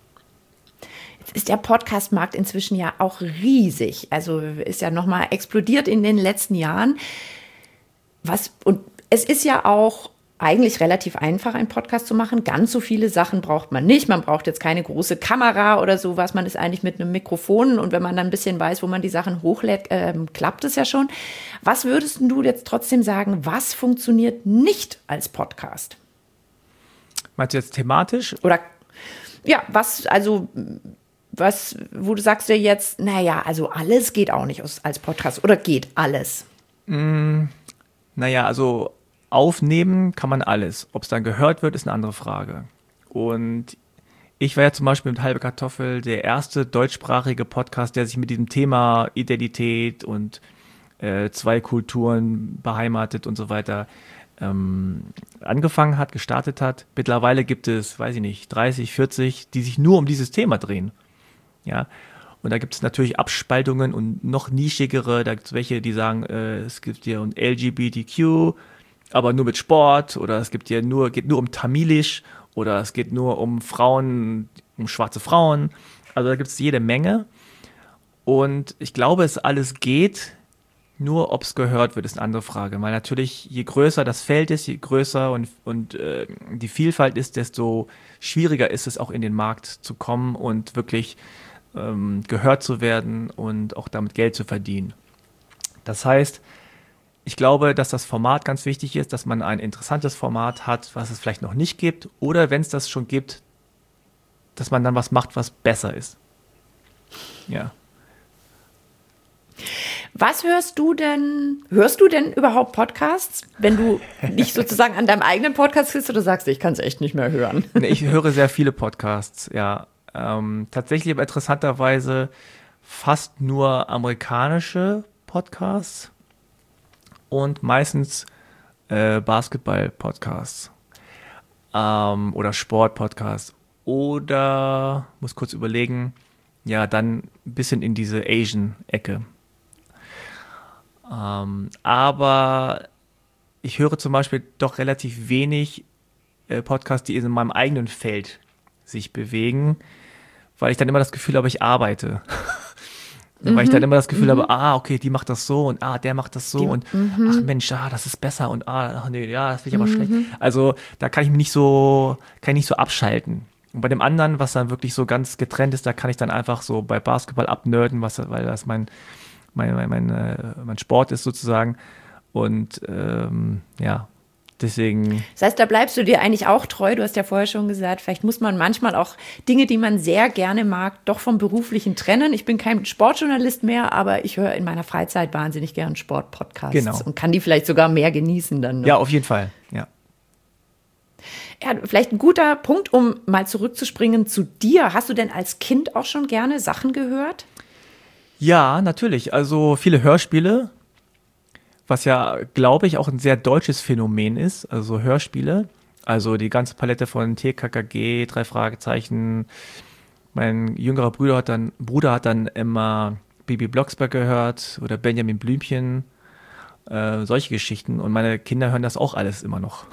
Jetzt ist der Podcast-Markt inzwischen ja auch riesig. Also ist ja nochmal explodiert in den letzten Jahren. Und es ist ja auch eigentlich relativ einfach, einen Podcast zu machen. Ganz so viele Sachen braucht man nicht. Man braucht jetzt keine große Kamera oder sowas. Man ist eigentlich mit einem Mikrofon und wenn man dann ein bisschen weiß, wo man die Sachen hochlädt, klappt es ja schon. Was würdest du jetzt trotzdem sagen, was funktioniert nicht als Podcast? Meinst du jetzt thematisch? Oder ja, wo du sagst dir jetzt, naja, also alles geht auch nicht als Podcast oder geht alles? Naja, also aufnehmen kann man alles. Ob es dann gehört wird, ist eine andere Frage. Und ich war ja zum Beispiel mit Halbe Kartoffel der erste deutschsprachige Podcast, der sich mit diesem Thema Identität und zwei Kulturen beheimatet und so weiter angefangen hat, gestartet hat. Mittlerweile gibt es, weiß ich nicht, 30, 40, die sich nur um dieses Thema drehen. Ja. Und da gibt es natürlich Abspaltungen und noch nischigere. Da gibt es welche, die sagen, es gibt hier um LGBTQ, aber nur mit Sport. Oder es geht nur um Tamilisch. Oder es geht nur um Frauen, um schwarze Frauen. Also da gibt es jede Menge. Und ich glaube, es alles geht. Nur ob es gehört wird, ist eine andere Frage. Weil natürlich, je größer das Feld ist, je größer und die Vielfalt ist, desto schwieriger ist es auch in den Markt zu kommen und wirklich gehört zu werden und auch damit Geld zu verdienen. Das heißt, ich glaube, dass das Format ganz wichtig ist, dass man ein interessantes Format hat, was es vielleicht noch nicht gibt, oder wenn es das schon gibt, dass man dann was macht, was besser ist. Ja. Was hörst du denn? Hörst du denn überhaupt Podcasts, wenn du nicht sozusagen an deinem eigenen Podcast sitzt oder sagst, ich kann es echt nicht mehr hören? Ich höre sehr viele Podcasts, ja. Tatsächlich aber interessanterweise fast nur amerikanische Podcasts und meistens Basketball-Podcasts oder Sport-Podcasts oder, muss kurz überlegen, ja, dann ein bisschen in diese Asian-Ecke. Aber ich höre zum Beispiel doch relativ wenig Podcasts, die in meinem eigenen Feld sich bewegen, weil ich dann immer das Gefühl habe, ich arbeite. Weil ich dann immer das Gefühl habe, okay, die macht das so und der macht das so und ach Mensch, das ist besser und ach nee, ja, das finde ich aber schlecht. Also da kann ich nicht so abschalten. Und bei dem anderen, was dann wirklich so ganz getrennt ist, da kann ich dann einfach so bei Basketball abnerden, weil das mein Sport ist sozusagen. Und ja, deswegen. Das heißt, da bleibst du dir eigentlich auch treu. Du hast ja vorher schon gesagt, vielleicht muss man manchmal auch Dinge, die man sehr gerne mag, doch vom Beruflichen trennen. Ich bin kein Sportjournalist mehr, aber ich höre in meiner Freizeit wahnsinnig gern Sportpodcasts. Genau. Und kann die vielleicht sogar mehr genießen dann noch. Ja, auf jeden Fall, ja. Ja, vielleicht ein guter Punkt, um mal zurückzuspringen zu dir. Hast du denn als Kind auch schon gerne Sachen gehört? Ja, natürlich. Also viele Hörspiele, was ja, glaube ich, auch ein sehr deutsches Phänomen ist. Also Hörspiele, also die ganze Palette von TKKG, 3 Fragezeichen. Mein jüngerer Bruder hat dann immer Bibi Blocksberg gehört oder Benjamin Blümchen, solche Geschichten. Und meine Kinder hören das auch alles immer noch.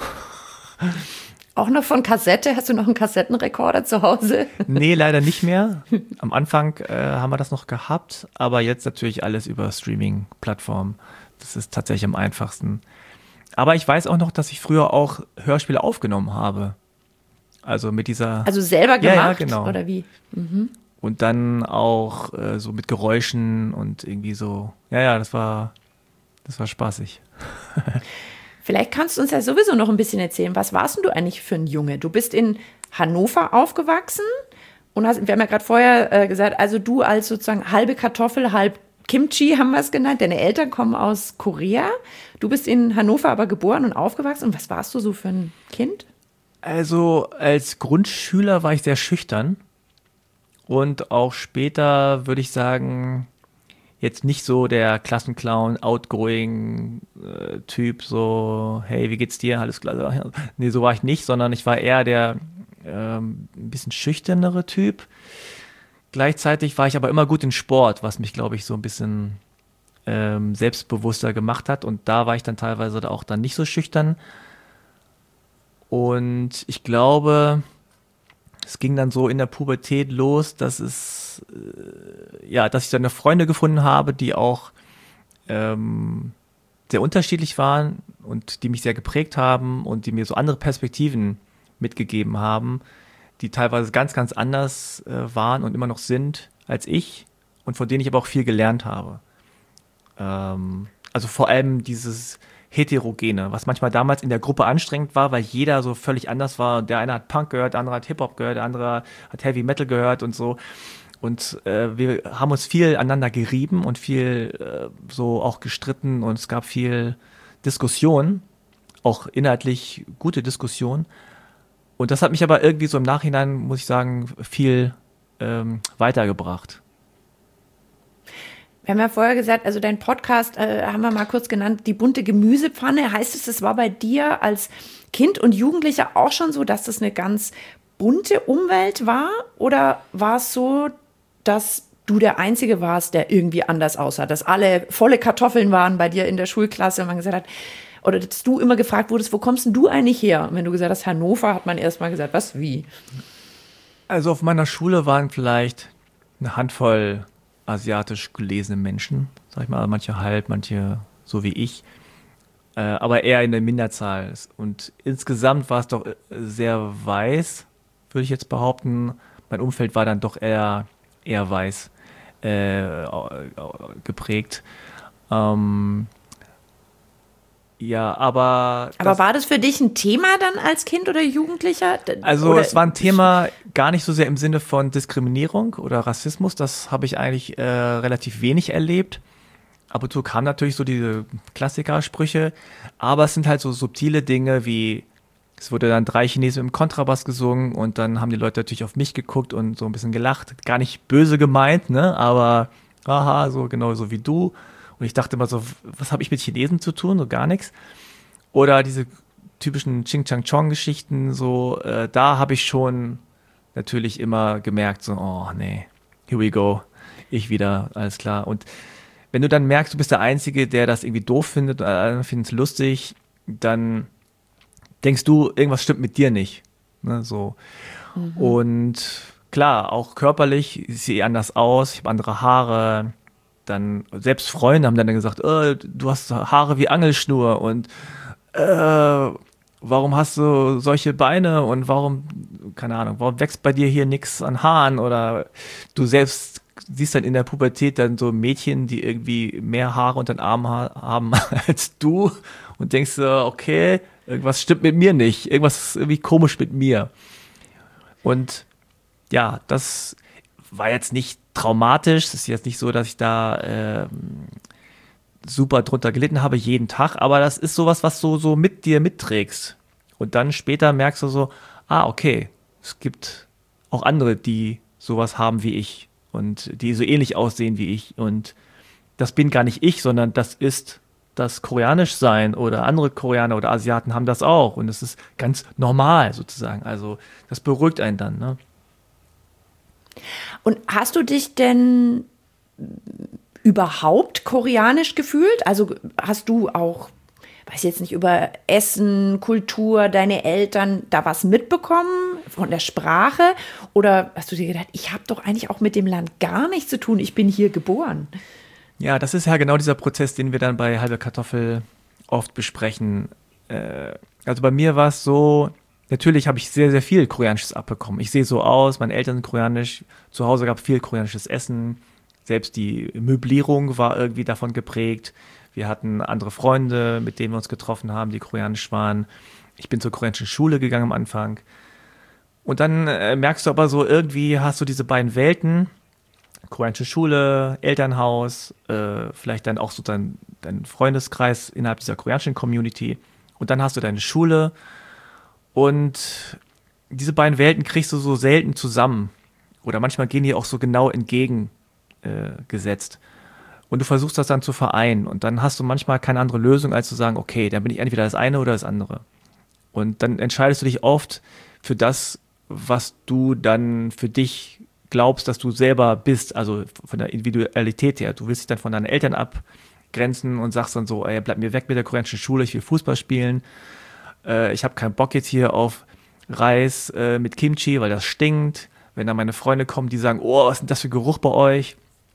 Auch noch von Kassette? Hast du noch einen Kassettenrekorder zu Hause? Nee, leider nicht mehr. Am Anfang haben wir das noch gehabt, aber jetzt natürlich alles über Streaming-Plattformen. Das ist tatsächlich am einfachsten. Aber ich weiß auch noch, dass ich früher auch Hörspiele aufgenommen habe. Also mit dieser... Also selber gemacht? Ja, genau. Oder wie? Mhm. Und dann auch so mit Geräuschen und irgendwie so... Ja, das war spaßig. Vielleicht kannst du uns ja sowieso noch ein bisschen erzählen, was warst denn du eigentlich für ein Junge? Du bist in Hannover aufgewachsen und wir haben ja gerade vorher gesagt, also du als sozusagen halbe Kartoffel, halb Kimchi haben wir es genannt. Deine Eltern kommen aus Korea. Du bist in Hannover aber geboren und aufgewachsen. Und was warst du so für ein Kind? Also als Grundschüler war ich sehr schüchtern und auch später würde ich sagen, jetzt nicht so der Klassenclown, outgoing Typ, so, hey, wie geht's dir? Alles klar. Nee, so war ich nicht, sondern ich war eher der ein bisschen schüchternere Typ. Gleichzeitig war ich aber immer gut in Sport, was mich, glaube ich, so ein bisschen selbstbewusster gemacht hat. Und da war ich dann teilweise auch dann nicht so schüchtern. Und ich glaube, es ging dann so in der Pubertät los, dass ich dann Freunde gefunden habe, die auch sehr unterschiedlich waren und die mich sehr geprägt haben und die mir so andere Perspektiven mitgegeben haben, die teilweise ganz, ganz anders waren und immer noch sind als ich und von denen ich aber auch viel gelernt habe. Also vor allem dieses Heterogene, was manchmal damals in der Gruppe anstrengend war, weil jeder so völlig anders war. Der eine hat Punk gehört, der andere hat Hip-Hop gehört, der andere hat Heavy Metal gehört und so. Und wir haben uns viel aneinander gerieben und viel so auch gestritten und es gab viel Diskussion, auch inhaltlich gute Diskussion. Und das hat mich aber irgendwie so im Nachhinein, muss ich sagen, viel weitergebracht. Wir haben ja vorher gesagt, also dein Podcast haben wir mal kurz genannt, die bunte Gemüsepfanne. Heißt es, das war bei dir als Kind und Jugendlicher auch schon so, dass das eine ganz bunte Umwelt war? Oder war es so, dass du der Einzige warst, der irgendwie anders aussah? Dass alle volle Kartoffeln waren bei dir in der Schulklasse und man gesagt hat, oder dass du immer gefragt wurdest, wo kommst denn du eigentlich her? Und wenn du gesagt hast, Hannover, hat man erst mal gesagt, was, wie? Also auf meiner Schule waren vielleicht eine Handvoll asiatisch gelesene Menschen, sag ich mal, manche halb, manche so wie ich, aber eher in der Minderzahl. Und insgesamt war es doch sehr weiß, würde ich jetzt behaupten. Mein Umfeld war dann doch eher weiß geprägt. Ja, aber war das für dich ein Thema dann als Kind oder Jugendlicher? Also es war ein Thema gar nicht so sehr im Sinne von Diskriminierung oder Rassismus, das habe ich eigentlich relativ wenig erlebt. Ab und zu kamen natürlich so diese Klassikersprüche, aber es sind halt so subtile Dinge wie, es wurde dann 3 Chinesen im Kontrabass gesungen und dann haben die Leute natürlich auf mich geguckt und so ein bisschen gelacht. Gar nicht böse gemeint, ne? Aber haha, so genau so wie du. Und ich dachte immer so, was habe ich mit Chinesen zu tun? So gar nichts. Oder diese typischen Ching-Chang-Chong-Geschichten, so, da habe ich schon natürlich immer gemerkt, so, oh nee, here we go, ich wieder, alles klar. Und wenn du dann merkst, du bist der Einzige, der das irgendwie doof findet, findet es lustig, dann denkst du, irgendwas stimmt mit dir nicht. Ne, so. Mhm. Und klar, auch körperlich, ich sehe anders aus, ich habe andere Haare. Dann, selbst Freunde haben dann gesagt, du hast Haare wie Angelschnur und warum hast du solche Beine und warum, keine Ahnung, warum wächst bei dir hier nichts an Haaren? Oder du selbst siehst dann in der Pubertät dann so Mädchen, die irgendwie mehr Haare unter den Armen haben als du und denkst so, okay, irgendwas stimmt mit mir nicht, irgendwas ist irgendwie komisch mit mir. Und ja, das war jetzt nicht traumatisch, es ist jetzt nicht so, dass ich da super drunter gelitten habe jeden Tag, aber das ist sowas, was du so mit dir mitträgst. Und dann später merkst du so, okay, es gibt auch andere, die sowas haben wie ich und die so ähnlich aussehen wie ich. Und das bin gar nicht ich, sondern das ist das Koreanischsein oder andere Koreaner oder Asiaten haben das auch. Und das ist ganz normal sozusagen. Also das beruhigt einen dann, ne? Und hast du dich denn überhaupt koreanisch gefühlt? Also hast du auch, weiß jetzt nicht, über Essen, Kultur, deine Eltern da was mitbekommen von der Sprache? Oder hast du dir gedacht, ich habe doch eigentlich auch mit dem Land gar nichts zu tun, ich bin hier geboren? Ja, das ist ja genau dieser Prozess, den wir dann bei Halbe Kartoffel oft besprechen. Also bei mir war es so, natürlich habe ich sehr, sehr viel Koreanisches abbekommen. Ich sehe so aus, meine Eltern sind koreanisch, zu Hause gab es viel koreanisches Essen, selbst die Möblierung war irgendwie davon geprägt. Wir hatten andere Freunde, mit denen wir uns getroffen haben, die koreanisch waren. Ich bin zur koreanischen Schule gegangen am Anfang. Und dann merkst du aber so, irgendwie hast du diese beiden Welten, koreanische Schule, Elternhaus, vielleicht dann auch so dein Freundeskreis innerhalb dieser koreanischen Community. Und dann hast du deine Schule. Und diese beiden Welten kriegst du so selten zusammen. Oder manchmal gehen die auch so genau entgegengesetzt. Und du versuchst das dann zu vereinen. Und dann hast du manchmal keine andere Lösung, als zu sagen, okay, dann bin ich entweder das eine oder das andere. Und dann entscheidest du dich oft für das, was du dann für dich glaubst, dass du selber bist, also von der Individualität her. Du willst dich dann von deinen Eltern abgrenzen und sagst dann so, ey, bleib mir weg mit der koreanischen Schule, ich will Fußball spielen. Ich habe keinen Bock jetzt hier auf Reis mit Kimchi, weil das stinkt. Wenn dann meine Freunde kommen, die sagen, oh, was ist denn das für Geruch bei euch?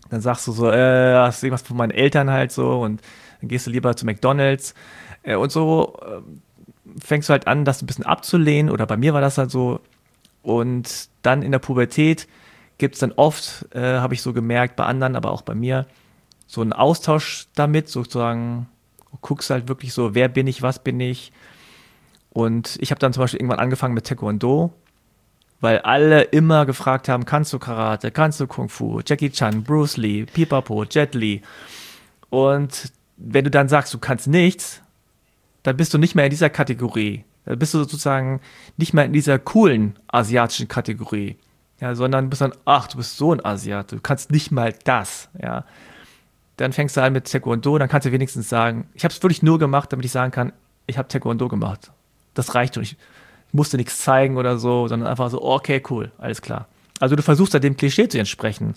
Dann sagst du so, hast du irgendwas von meinen Eltern halt so und dann gehst du lieber zu McDonald's und so fängst du halt an, das ein bisschen abzulehnen oder bei mir war das halt so und dann in der Pubertät gibt es dann oft, habe ich so gemerkt, bei anderen, aber auch bei mir, so einen Austausch damit, sozusagen, du guckst halt wirklich so, wer bin ich, was bin ich und ich habe dann zum Beispiel irgendwann angefangen mit Taekwondo, weil alle immer gefragt haben, kannst du Karate, kannst du Kung Fu, Jackie Chan, Bruce Lee, Pipapo, Jet Li. Und wenn du dann sagst, du kannst nichts, dann bist du nicht mehr in dieser Kategorie. Dann bist du sozusagen nicht mehr in dieser coolen asiatischen Kategorie. Ja, sondern bist dann, ach, du bist so ein Asiate, du kannst nicht mal das. Ja. Dann fängst du an mit Taekwondo, dann kannst du wenigstens sagen, ich habe es wirklich nur gemacht, damit ich sagen kann, ich habe Taekwondo gemacht. Das reicht schon. Ich musste nichts zeigen oder so, sondern einfach so, okay, cool, alles klar. Also du versuchst da dem Klischee zu entsprechen.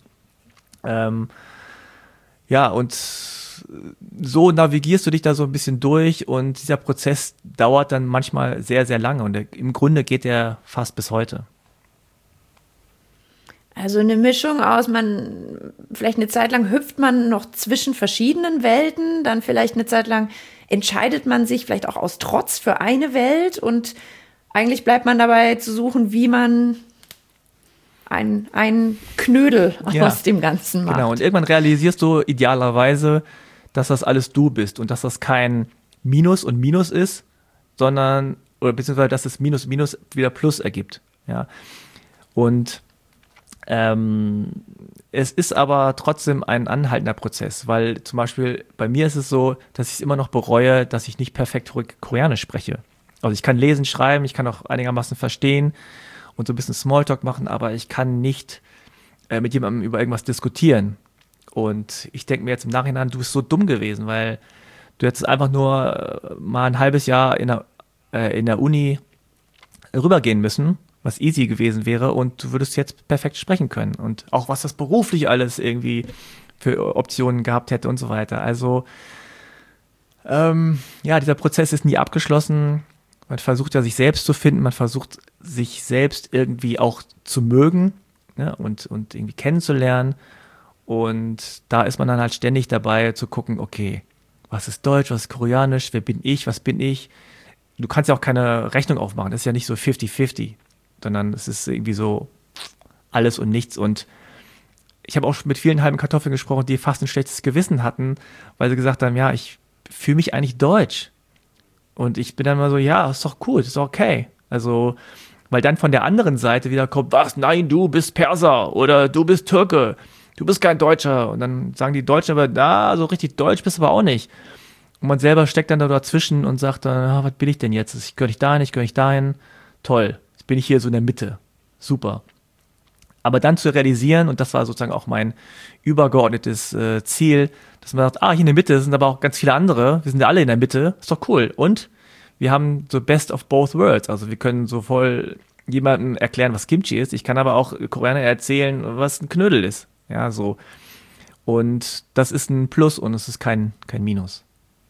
Ja, und so navigierst du dich da so ein bisschen durch und dieser Prozess dauert dann manchmal sehr, sehr lange und im Grunde geht der fast bis heute. Also eine Mischung aus, vielleicht eine Zeit lang hüpft man noch zwischen verschiedenen Welten, dann vielleicht eine Zeit lang entscheidet man sich vielleicht auch aus Trotz für eine Welt und eigentlich bleibt man dabei zu suchen, wie man ein Knödel aus dem Ganzen macht. Genau, und irgendwann realisierst du idealerweise, dass das alles du bist und dass das kein Minus und Minus ist, sondern, oder beziehungsweise, dass das Minus Minus wieder Plus ergibt. Ja. Und es ist aber trotzdem ein anhaltender Prozess, weil zum Beispiel bei mir ist es so, dass ich es immer noch bereue, dass ich nicht perfekt Koreanisch spreche. Also ich kann lesen, schreiben, ich kann auch einigermaßen verstehen und so ein bisschen Smalltalk machen, aber ich kann nicht mit jemandem über irgendwas diskutieren. Und ich denke mir jetzt im Nachhinein, du bist so dumm gewesen, weil du hättest einfach nur mal ein halbes Jahr in der Uni rübergehen müssen, was easy gewesen wäre und du würdest jetzt perfekt sprechen können. Und auch was das beruflich alles irgendwie für Optionen gehabt hätte und so weiter. Also ja, dieser Prozess ist nie abgeschlossen. Man versucht ja, sich selbst zu finden, man versucht, sich selbst irgendwie auch zu mögen, ne, und irgendwie kennenzulernen. Und da ist man dann halt ständig dabei zu gucken, okay, was ist Deutsch, was ist Koreanisch, wer bin ich, was bin ich? Du kannst ja auch keine Rechnung aufmachen, das ist ja nicht so 50-50, sondern es ist irgendwie so alles und nichts. Und ich habe auch mit vielen halben Kartoffeln gesprochen, die fast ein schlechtes Gewissen hatten, weil sie gesagt haben, ja, ich fühle mich eigentlich deutsch. Und ich bin dann mal so, ja, ist doch cool, ist doch okay. Also, weil dann von der anderen Seite wieder kommt, was, nein, du bist Perser oder du bist Türke, du bist kein Deutscher. Und dann sagen die Deutschen aber, na, so richtig deutsch bist du aber auch nicht. Und man selber steckt dann da dazwischen und sagt dann, was bin ich denn jetzt? Ich gehöre nicht dahin, ich gehöre nicht dahin. Toll, jetzt bin ich hier so in der Mitte. Super. Aber dann zu realisieren, und das war sozusagen auch mein übergeordnetes Ziel, dass man sagt, hier in der Mitte sind aber auch ganz viele andere, wir sind ja alle in der Mitte, ist doch cool. Und wir haben so best of both worlds, also wir können so voll jemandem erklären, was Kimchi ist, ich kann aber auch Koreaner erzählen, was ein Knödel ist. Ja, so. Und das ist ein Plus und es ist kein Minus.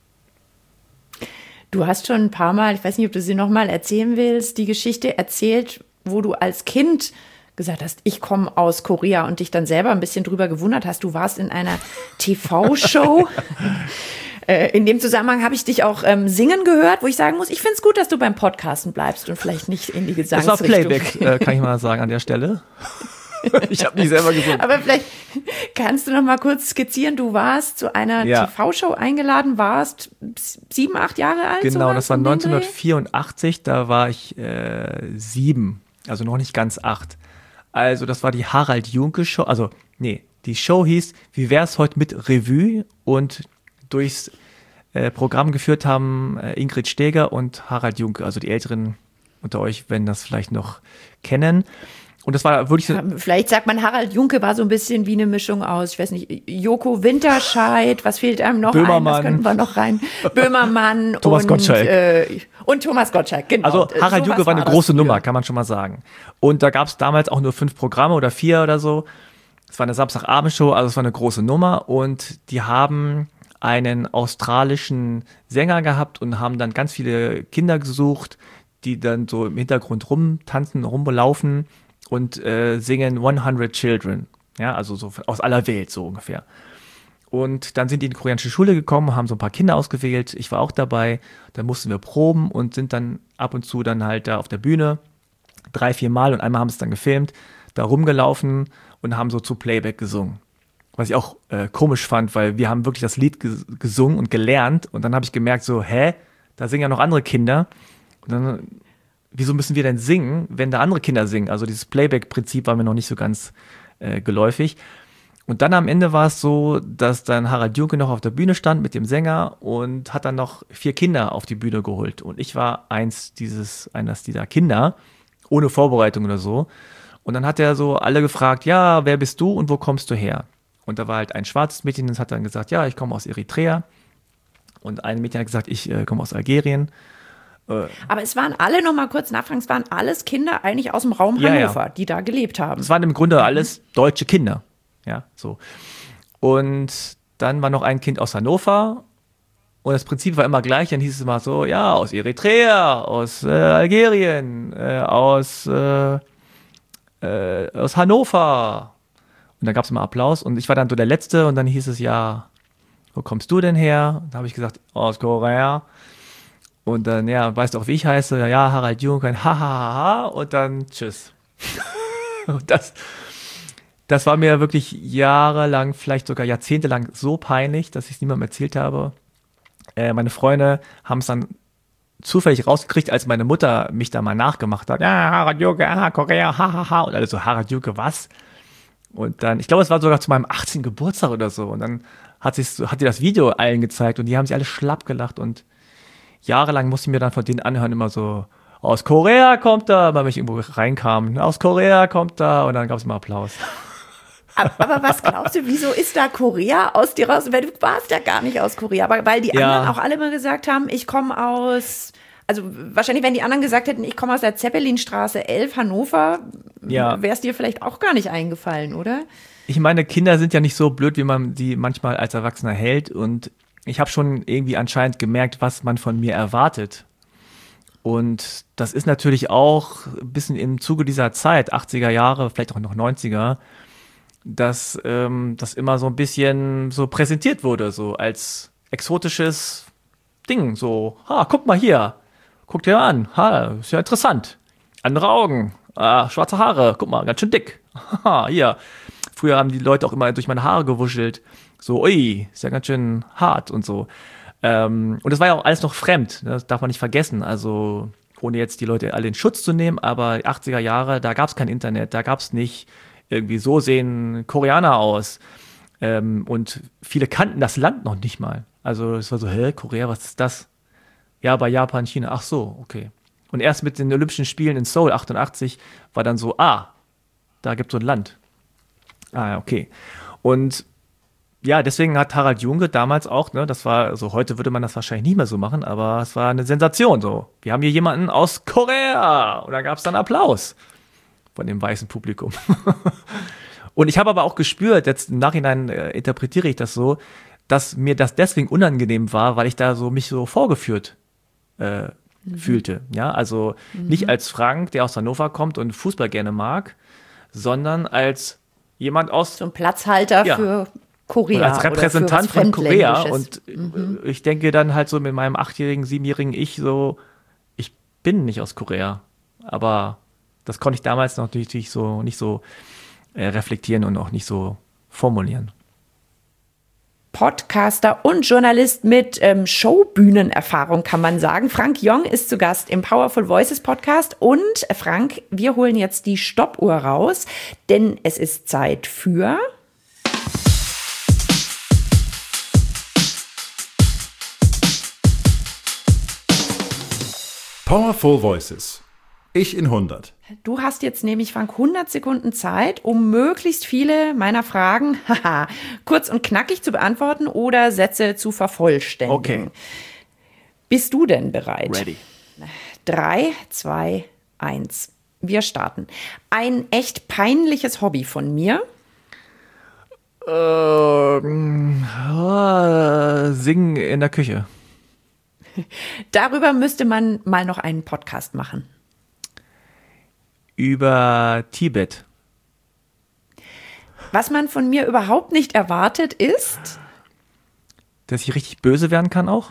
Du hast schon ein paar Mal, ich weiß nicht, ob du sie nochmal erzählen willst, die Geschichte erzählt, wo du als Kind gesagt hast, ich komme aus Korea und dich dann selber ein bisschen drüber gewundert hast. Du warst in einer TV-Show. In dem Zusammenhang habe ich dich auch singen gehört, wo ich sagen muss, ich finde es gut, dass du beim Podcasten bleibst und vielleicht nicht in die Gesangsrichtung. Das war Playback, kann ich mal sagen an der Stelle. Ich habe nicht selber gesungen. Aber vielleicht kannst du noch mal kurz skizzieren, du warst zu einer TV-Show eingeladen, warst 7, 8 Jahre alt? Genau, das war 1984, da war ich 7, also noch nicht ganz 8. Also das war die Harald Junke Show, die Show hieß, wie wär's heute mit Revue, und durchs Programm geführt haben Ingrid Steeger und Harald Junke, also die Älteren unter euch werden das vielleicht noch kennen. Und das war wirklich so. Vielleicht sagt man, Harald Junke war so ein bisschen wie eine Mischung aus, ich weiß nicht, Joko Winterscheid, was fehlt einem noch Böhmermann. Was könnten wir noch rein? Böhmermann Thomas Gottschalk. Und Thomas Gottschalk, genau. Also Harald Junke war eine große Nummer, kann man schon mal sagen. Und da gab es damals auch nur 5 Programme oder 4 oder so. Es war eine Samstagabendshow, also es war eine große Nummer. Und die haben einen australischen Sänger gehabt und haben dann ganz viele Kinder gesucht, die dann so im Hintergrund rumtanzen, rumlaufen und singen 100 Children. Ja, also so aus aller Welt so ungefähr. Und dann sind die in die koreanische Schule gekommen, haben so ein paar Kinder ausgewählt. Ich war auch dabei. Dann mussten wir proben und sind dann ab und zu dann halt da auf der Bühne 3-4 Mal und einmal haben sie es dann gefilmt, da rumgelaufen und haben so zu Playback gesungen. Was ich auch komisch fand, weil wir haben wirklich das Lied gesungen und gelernt und dann habe ich gemerkt so, da singen ja noch andere Kinder. Und dann, wieso müssen wir denn singen, wenn da andere Kinder singen? Also dieses Playback-Prinzip war mir noch nicht so ganz geläufig. Und dann am Ende war es so, dass dann Harald Junke noch auf der Bühne stand mit dem Sänger und hat dann noch 4 Kinder auf die Bühne geholt. Und ich war eines dieser Kinder, ohne Vorbereitung oder so. Und dann hat er so alle gefragt, ja, wer bist du und wo kommst du her? Und da war halt ein schwarzes Mädchen, das hat dann gesagt, ja, ich komme aus Eritrea. Und ein Mädchen hat gesagt, ich komme aus Algerien. Aber es waren alle, noch mal kurz nachfragen, es waren alles Kinder eigentlich aus dem Raum Hannover, die da gelebt haben. Es waren im Grunde alles deutsche Kinder. Ja, so. Und dann war noch ein Kind aus Hannover und das Prinzip war immer gleich. Dann hieß es immer so, ja, aus Eritrea, aus Algerien, aus Hannover. Und dann gab es immer Applaus und ich war dann so der Letzte und dann hieß es, ja, wo kommst du denn her? Da habe ich gesagt, aus Korea. Und dann, ja, weißt du auch, wie ich heiße? Ja, Harald Junke, ha, und dann tschüss. Und das war mir wirklich jahrelang, vielleicht sogar jahrzehntelang so peinlich, dass ich es niemandem erzählt habe. Meine Freunde haben es dann zufällig rausgekriegt, als meine Mutter mich da mal nachgemacht hat. Ja, Harald Junke, Korea, ha. Und alle so, Harald Junke, was? Und dann, ich glaube, es war sogar zu meinem 18. Geburtstag oder so. Und dann hat die das Video allen gezeigt und die haben sich alle schlapp gelacht. Und jahrelang musste ich mir dann von denen anhören, immer so, aus Korea kommt er, weil ich irgendwo reinkam. Aus Korea kommt er und dann gab es immer Applaus. Aber was glaubst du, wieso ist da Korea aus dir raus? Weil du warst ja gar nicht aus Korea, aber weil die anderen auch alle mal gesagt haben, ich komme aus, also wahrscheinlich, wenn die anderen gesagt hätten, ich komme aus der Zeppelinstraße 11 Hannover, wäre es dir vielleicht auch gar nicht eingefallen, oder? Ich meine, Kinder sind ja nicht so blöd, wie man die manchmal als Erwachsener hält und ich habe schon irgendwie anscheinend gemerkt, was man von mir erwartet. Und das ist natürlich auch ein bisschen im Zuge dieser Zeit, 80er Jahre, vielleicht auch noch 90er, dass das immer so ein bisschen so präsentiert wurde, so als exotisches Ding. So, guck mal hier, guck dir an, ist ja interessant. Andere Augen, schwarze Haare, guck mal, ganz schön dick. Hier. Früher haben die Leute auch immer durch meine Haare gewuschelt. So, ui, ist ja ganz schön hart und so. Und das war ja auch alles noch fremd, das darf man nicht vergessen. Also, ohne jetzt die Leute alle in Schutz zu nehmen, aber 80er Jahre, da gab es kein Internet, da gab es nicht irgendwie so sehen Koreaner aus. Und viele kannten das Land noch nicht mal. Also es war so, Korea, was ist das? Ja, bei Japan, China, ach so, okay. Und erst mit den Olympischen Spielen in Seoul 88 war dann so, da gibt es so ein Land. Okay. Und ja, deswegen hat Harald Junke damals auch, ne, das war so, heute würde man das wahrscheinlich nicht mehr so machen, aber es war eine Sensation so. Wir haben hier jemanden aus Korea und da gab es dann Applaus von dem weißen Publikum. Und ich habe aber auch gespürt, jetzt im Nachhinein interpretiere ich das so, dass mir das deswegen unangenehm war, weil ich da so mich so vorgeführt fühlte. Ja, also nicht als Frank, der aus Hannover kommt und Fußball gerne mag, sondern als jemand aus... So ein Platzhalter für Korea. Und als Repräsentant von Korea. Und ich denke dann halt so mit meinem 8-jährigen, 7-jährigen Ich so, ich bin nicht aus Korea. Aber das konnte ich damals noch natürlich so nicht so reflektieren und auch nicht so formulieren. Podcaster und Journalist mit Showbühnenerfahrung, kann man sagen. Frank Jong ist zu Gast im Powerful Voices Podcast. Und Frank, wir holen jetzt die Stoppuhr raus, denn es ist Zeit für... Powerful Voices. Ich in 100. Du hast jetzt nämlich, Frank, 100 Sekunden Zeit, um möglichst viele meiner Fragen kurz und knackig zu beantworten oder Sätze zu vervollständigen. Okay. Bist du denn bereit? Ready. 3, 2, 1. Wir starten. Ein echt peinliches Hobby von mir. Singen in der Küche. Darüber müsste man mal noch einen Podcast machen. Über Tibet. Was man von mir überhaupt nicht erwartet ist, Dass ich richtig böse werden kann auch?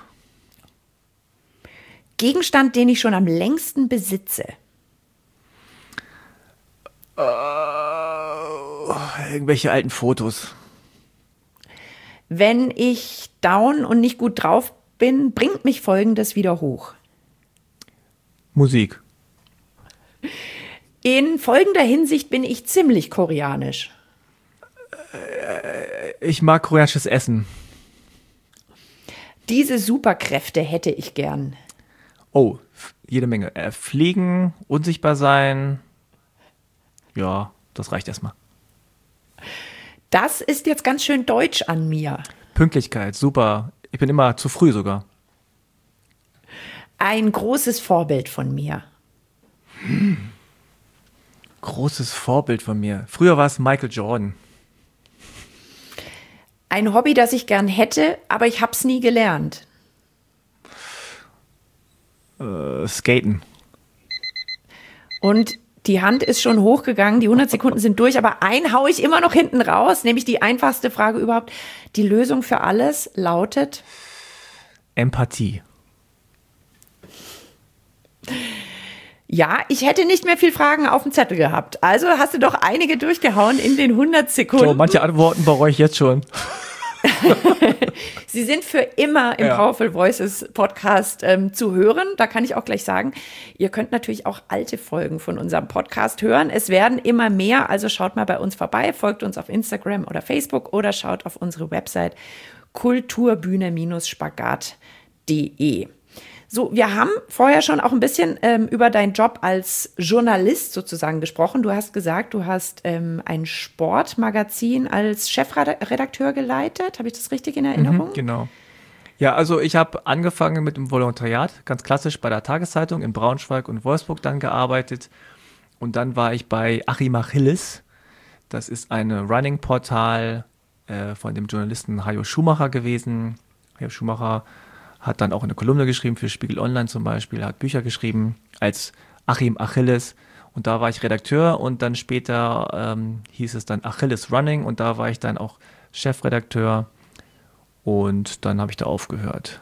Gegenstand, den ich schon am längsten besitze. Irgendwelche alten Fotos. Wenn ich down und nicht gut drauf bin, bringt mich Folgendes wieder hoch. Musik. In folgender Hinsicht bin ich ziemlich koreanisch. Ich mag koreanisches Essen. Diese Superkräfte hätte ich gern. Oh, jede Menge. Fliegen, unsichtbar sein. Ja, das reicht erstmal. Das ist jetzt ganz schön deutsch an mir. Pünktlichkeit, super. Ich bin immer zu früh sogar. Ein großes Vorbild von mir. Großes Vorbild von mir. Früher war es Michael Jordan. Ein Hobby, das ich gern hätte, aber ich hab's nie gelernt. Skaten. Und die Hand ist schon hochgegangen, die 100 Sekunden sind durch, aber einen hau ich immer noch hinten raus, nämlich die einfachste Frage überhaupt. Die Lösung für alles lautet Empathie. Ja, ich hätte nicht mehr viel Fragen auf dem Zettel gehabt. Also hast du doch einige durchgehauen in den 100 Sekunden. So, manche Antworten bereue ich jetzt schon. Sie sind für immer im Powerful Voices Podcast zu hören. Da kann ich auch gleich sagen, ihr könnt natürlich auch alte Folgen von unserem Podcast hören. Es werden immer mehr, also schaut mal bei uns vorbei, folgt uns auf Instagram oder Facebook oder schaut auf unsere Website kulturbühne-spagat.de. So, wir haben vorher schon auch ein bisschen über deinen Job als Journalist sozusagen gesprochen. Du hast gesagt, du hast ein Sportmagazin als Chefredakteur geleitet. Habe ich das richtig in Erinnerung? Genau. Ja, also ich habe angefangen mit dem Volontariat, ganz klassisch bei der Tageszeitung in Braunschweig und Wolfsburg dann gearbeitet. Und dann war ich bei Achim Achilles. Das ist ein Running-Portal von dem Journalisten Hajo Schumacher gewesen. Hajo Schumacher hat dann auch eine Kolumne geschrieben für Spiegel Online zum Beispiel, hat Bücher geschrieben als Achim Achilles und da war ich Redakteur und dann später hieß es dann Achilles Running und da war ich dann auch Chefredakteur und dann habe ich da aufgehört.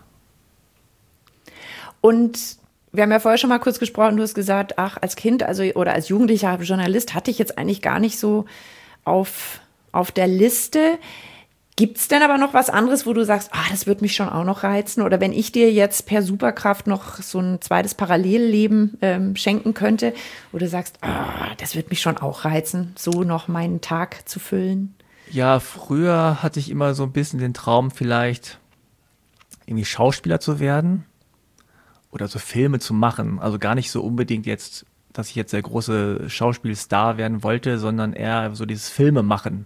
Und wir haben ja vorher schon mal kurz gesprochen, du hast gesagt, ach, als Kind oder als jugendlicher Journalist hatte ich jetzt eigentlich gar nicht so auf der Liste. Gibt es denn aber noch was anderes, wo du sagst, das wird mich schon auch noch reizen? Oder wenn ich dir jetzt per Superkraft noch so ein zweites Parallelleben schenken könnte, wo du sagst, das wird mich schon auch reizen, so noch meinen Tag zu füllen? Ja, früher hatte ich immer so ein bisschen den Traum, vielleicht irgendwie Schauspieler zu werden oder so Filme zu machen. Also gar nicht so unbedingt jetzt, dass ich jetzt der große Schauspielstar werden wollte, sondern eher so dieses Filme machen.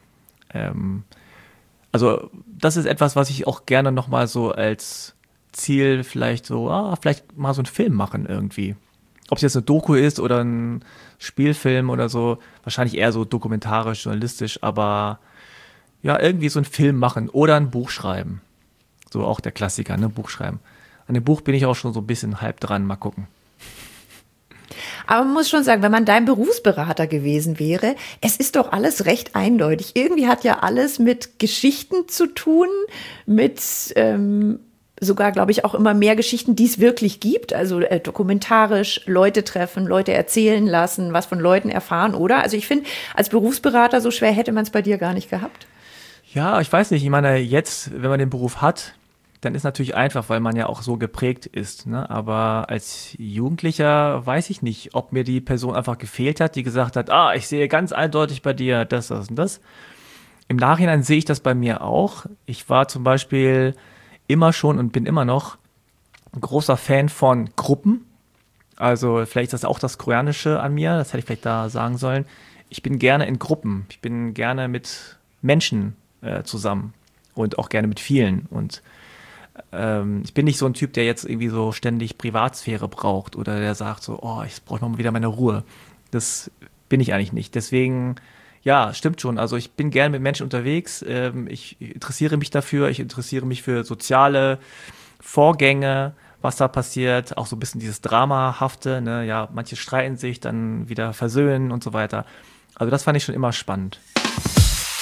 Also das ist etwas, was ich auch gerne nochmal so als Ziel vielleicht so, vielleicht mal so einen Film machen irgendwie. Ob es jetzt eine Doku ist oder ein Spielfilm oder so, wahrscheinlich eher so dokumentarisch, journalistisch, aber ja, irgendwie so einen Film machen oder ein Buch schreiben. So auch der Klassiker, ne, Buch schreiben. An dem Buch bin ich auch schon so ein bisschen halb dran, mal gucken. Aber man muss schon sagen, wenn man dein Berufsberater gewesen wäre, es ist doch alles recht eindeutig. Irgendwie hat ja alles mit Geschichten zu tun, mit sogar, glaube ich, auch immer mehr Geschichten, die es wirklich gibt. Also dokumentarisch Leute treffen, Leute erzählen lassen, was von Leuten erfahren, oder? Also ich finde, als Berufsberater so schwer hätte man es bei dir gar nicht gehabt. Ja, ich weiß nicht. Ich meine, jetzt, wenn man den Beruf hat, dann ist natürlich einfach, weil man ja auch so geprägt ist. Ne? Aber als Jugendlicher weiß ich nicht, ob mir die Person einfach gefehlt hat, die gesagt hat, ich sehe ganz eindeutig bei dir das und das. Im Nachhinein sehe ich das bei mir auch. Ich war zum Beispiel immer schon und bin immer noch ein großer Fan von Gruppen. Also vielleicht ist das auch das Koreanische an mir, das hätte ich vielleicht da sagen sollen. Ich bin gerne in Gruppen, ich bin gerne mit Menschen zusammen und auch gerne mit vielen und ich bin nicht so ein Typ, der jetzt irgendwie so ständig Privatsphäre braucht oder der sagt so, ich brauche mal wieder meine Ruhe. Das bin ich eigentlich nicht. Deswegen, ja, stimmt schon. Also ich bin gerne mit Menschen unterwegs. Ich interessiere mich dafür. Ich interessiere mich für soziale Vorgänge, was da passiert. Auch so ein bisschen dieses Dramahafte. Ne? Ja, manche streiten sich, dann wieder versöhnen und so weiter. Also das fand ich schon immer spannend.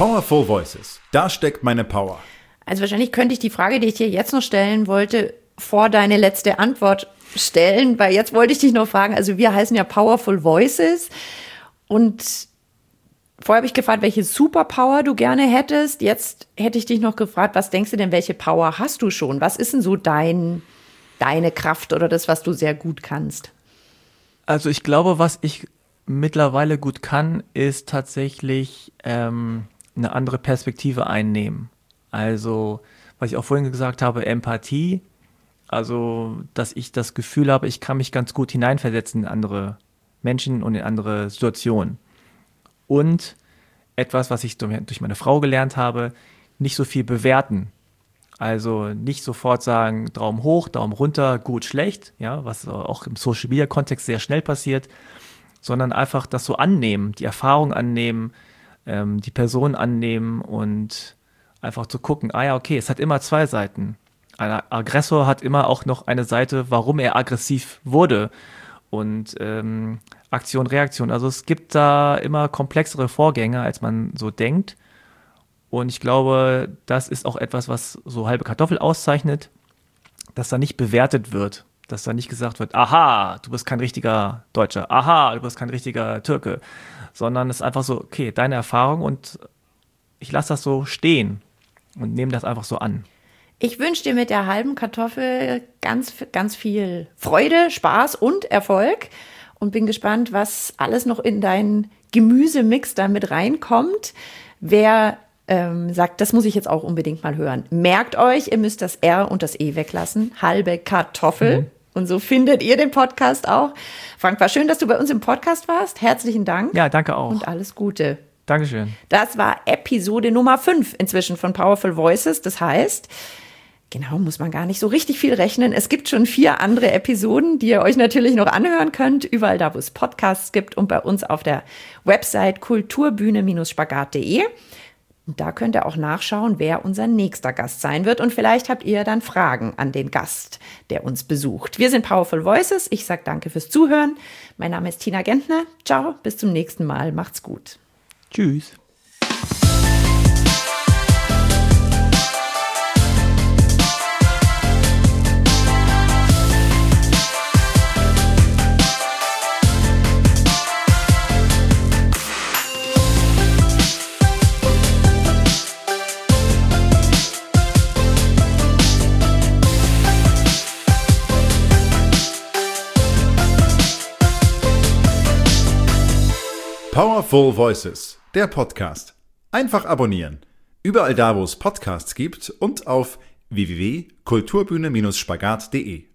Powerful Voices. Da steckt meine Power. Also wahrscheinlich könnte ich die Frage, die ich dir jetzt noch stellen wollte, vor deine letzte Antwort stellen, weil jetzt wollte ich dich noch fragen, also wir heißen ja Powerful Voices und vorher habe ich gefragt, welche Superpower du gerne hättest. Jetzt hätte ich dich noch gefragt, was denkst du denn, welche Power hast du schon? Was ist denn so deine Kraft oder das, was du sehr gut kannst? Also ich glaube, was ich mittlerweile gut kann, ist tatsächlich eine andere Perspektive einnehmen. Also, was ich auch vorhin gesagt habe, Empathie. Also, dass ich das Gefühl habe, ich kann mich ganz gut hineinversetzen in andere Menschen und in andere Situationen. Und etwas, was ich durch meine Frau gelernt habe, nicht so viel bewerten. Also nicht sofort sagen, Daumen hoch, Daumen runter, gut, schlecht, ja, was auch im Social-Media-Kontext sehr schnell passiert, sondern einfach das so annehmen, die Erfahrung annehmen, die Person annehmen und einfach zu gucken, ja, okay, es hat immer zwei Seiten. Ein Aggressor hat immer auch noch eine Seite, warum er aggressiv wurde. Und Aktion, Reaktion. Also es gibt da immer komplexere Vorgänge, als man so denkt. Und ich glaube, das ist auch etwas, was so halbe Kartoffel auszeichnet, dass da nicht bewertet wird. Dass da nicht gesagt wird, aha, du bist kein richtiger Deutscher, aha, du bist kein richtiger Türke. Sondern es ist einfach so, okay, deine Erfahrung und ich lasse das so stehen und nehme das einfach so an. Ich wünsche dir mit der halben Kartoffel ganz, ganz viel Freude, Spaß und Erfolg und bin gespannt, was alles noch in deinen Gemüsemix da mit reinkommt. Wer sagt, das muss ich jetzt auch unbedingt mal hören. Merkt euch, ihr müsst das R und das E weglassen. Halbe Kartoffel. Und so findet ihr den Podcast auch. Frank, war schön, dass du bei uns im Podcast warst. Herzlichen Dank. Ja, danke auch. Und alles Gute. Dankeschön. Das war Episode Nummer 5 inzwischen von Powerful Voices. Das heißt, genau, muss man gar nicht so richtig viel rechnen. Es gibt schon 4 andere Episoden, die ihr euch natürlich noch anhören könnt, überall da, wo es Podcasts gibt und bei uns auf der Website kulturbühne-spagat.de. Und da könnt ihr auch nachschauen, wer unser nächster Gast sein wird. Und vielleicht habt ihr dann Fragen an den Gast, der uns besucht. Wir sind Powerful Voices. Ich sage danke fürs Zuhören. Mein Name ist Tina Gentner. Ciao, bis zum nächsten Mal. Macht's gut. Tschüss. Powerful Voices, der Podcast. Einfach abonnieren. Überall da, wo es Podcasts gibt und auf www.kulturbühne-spagat.de.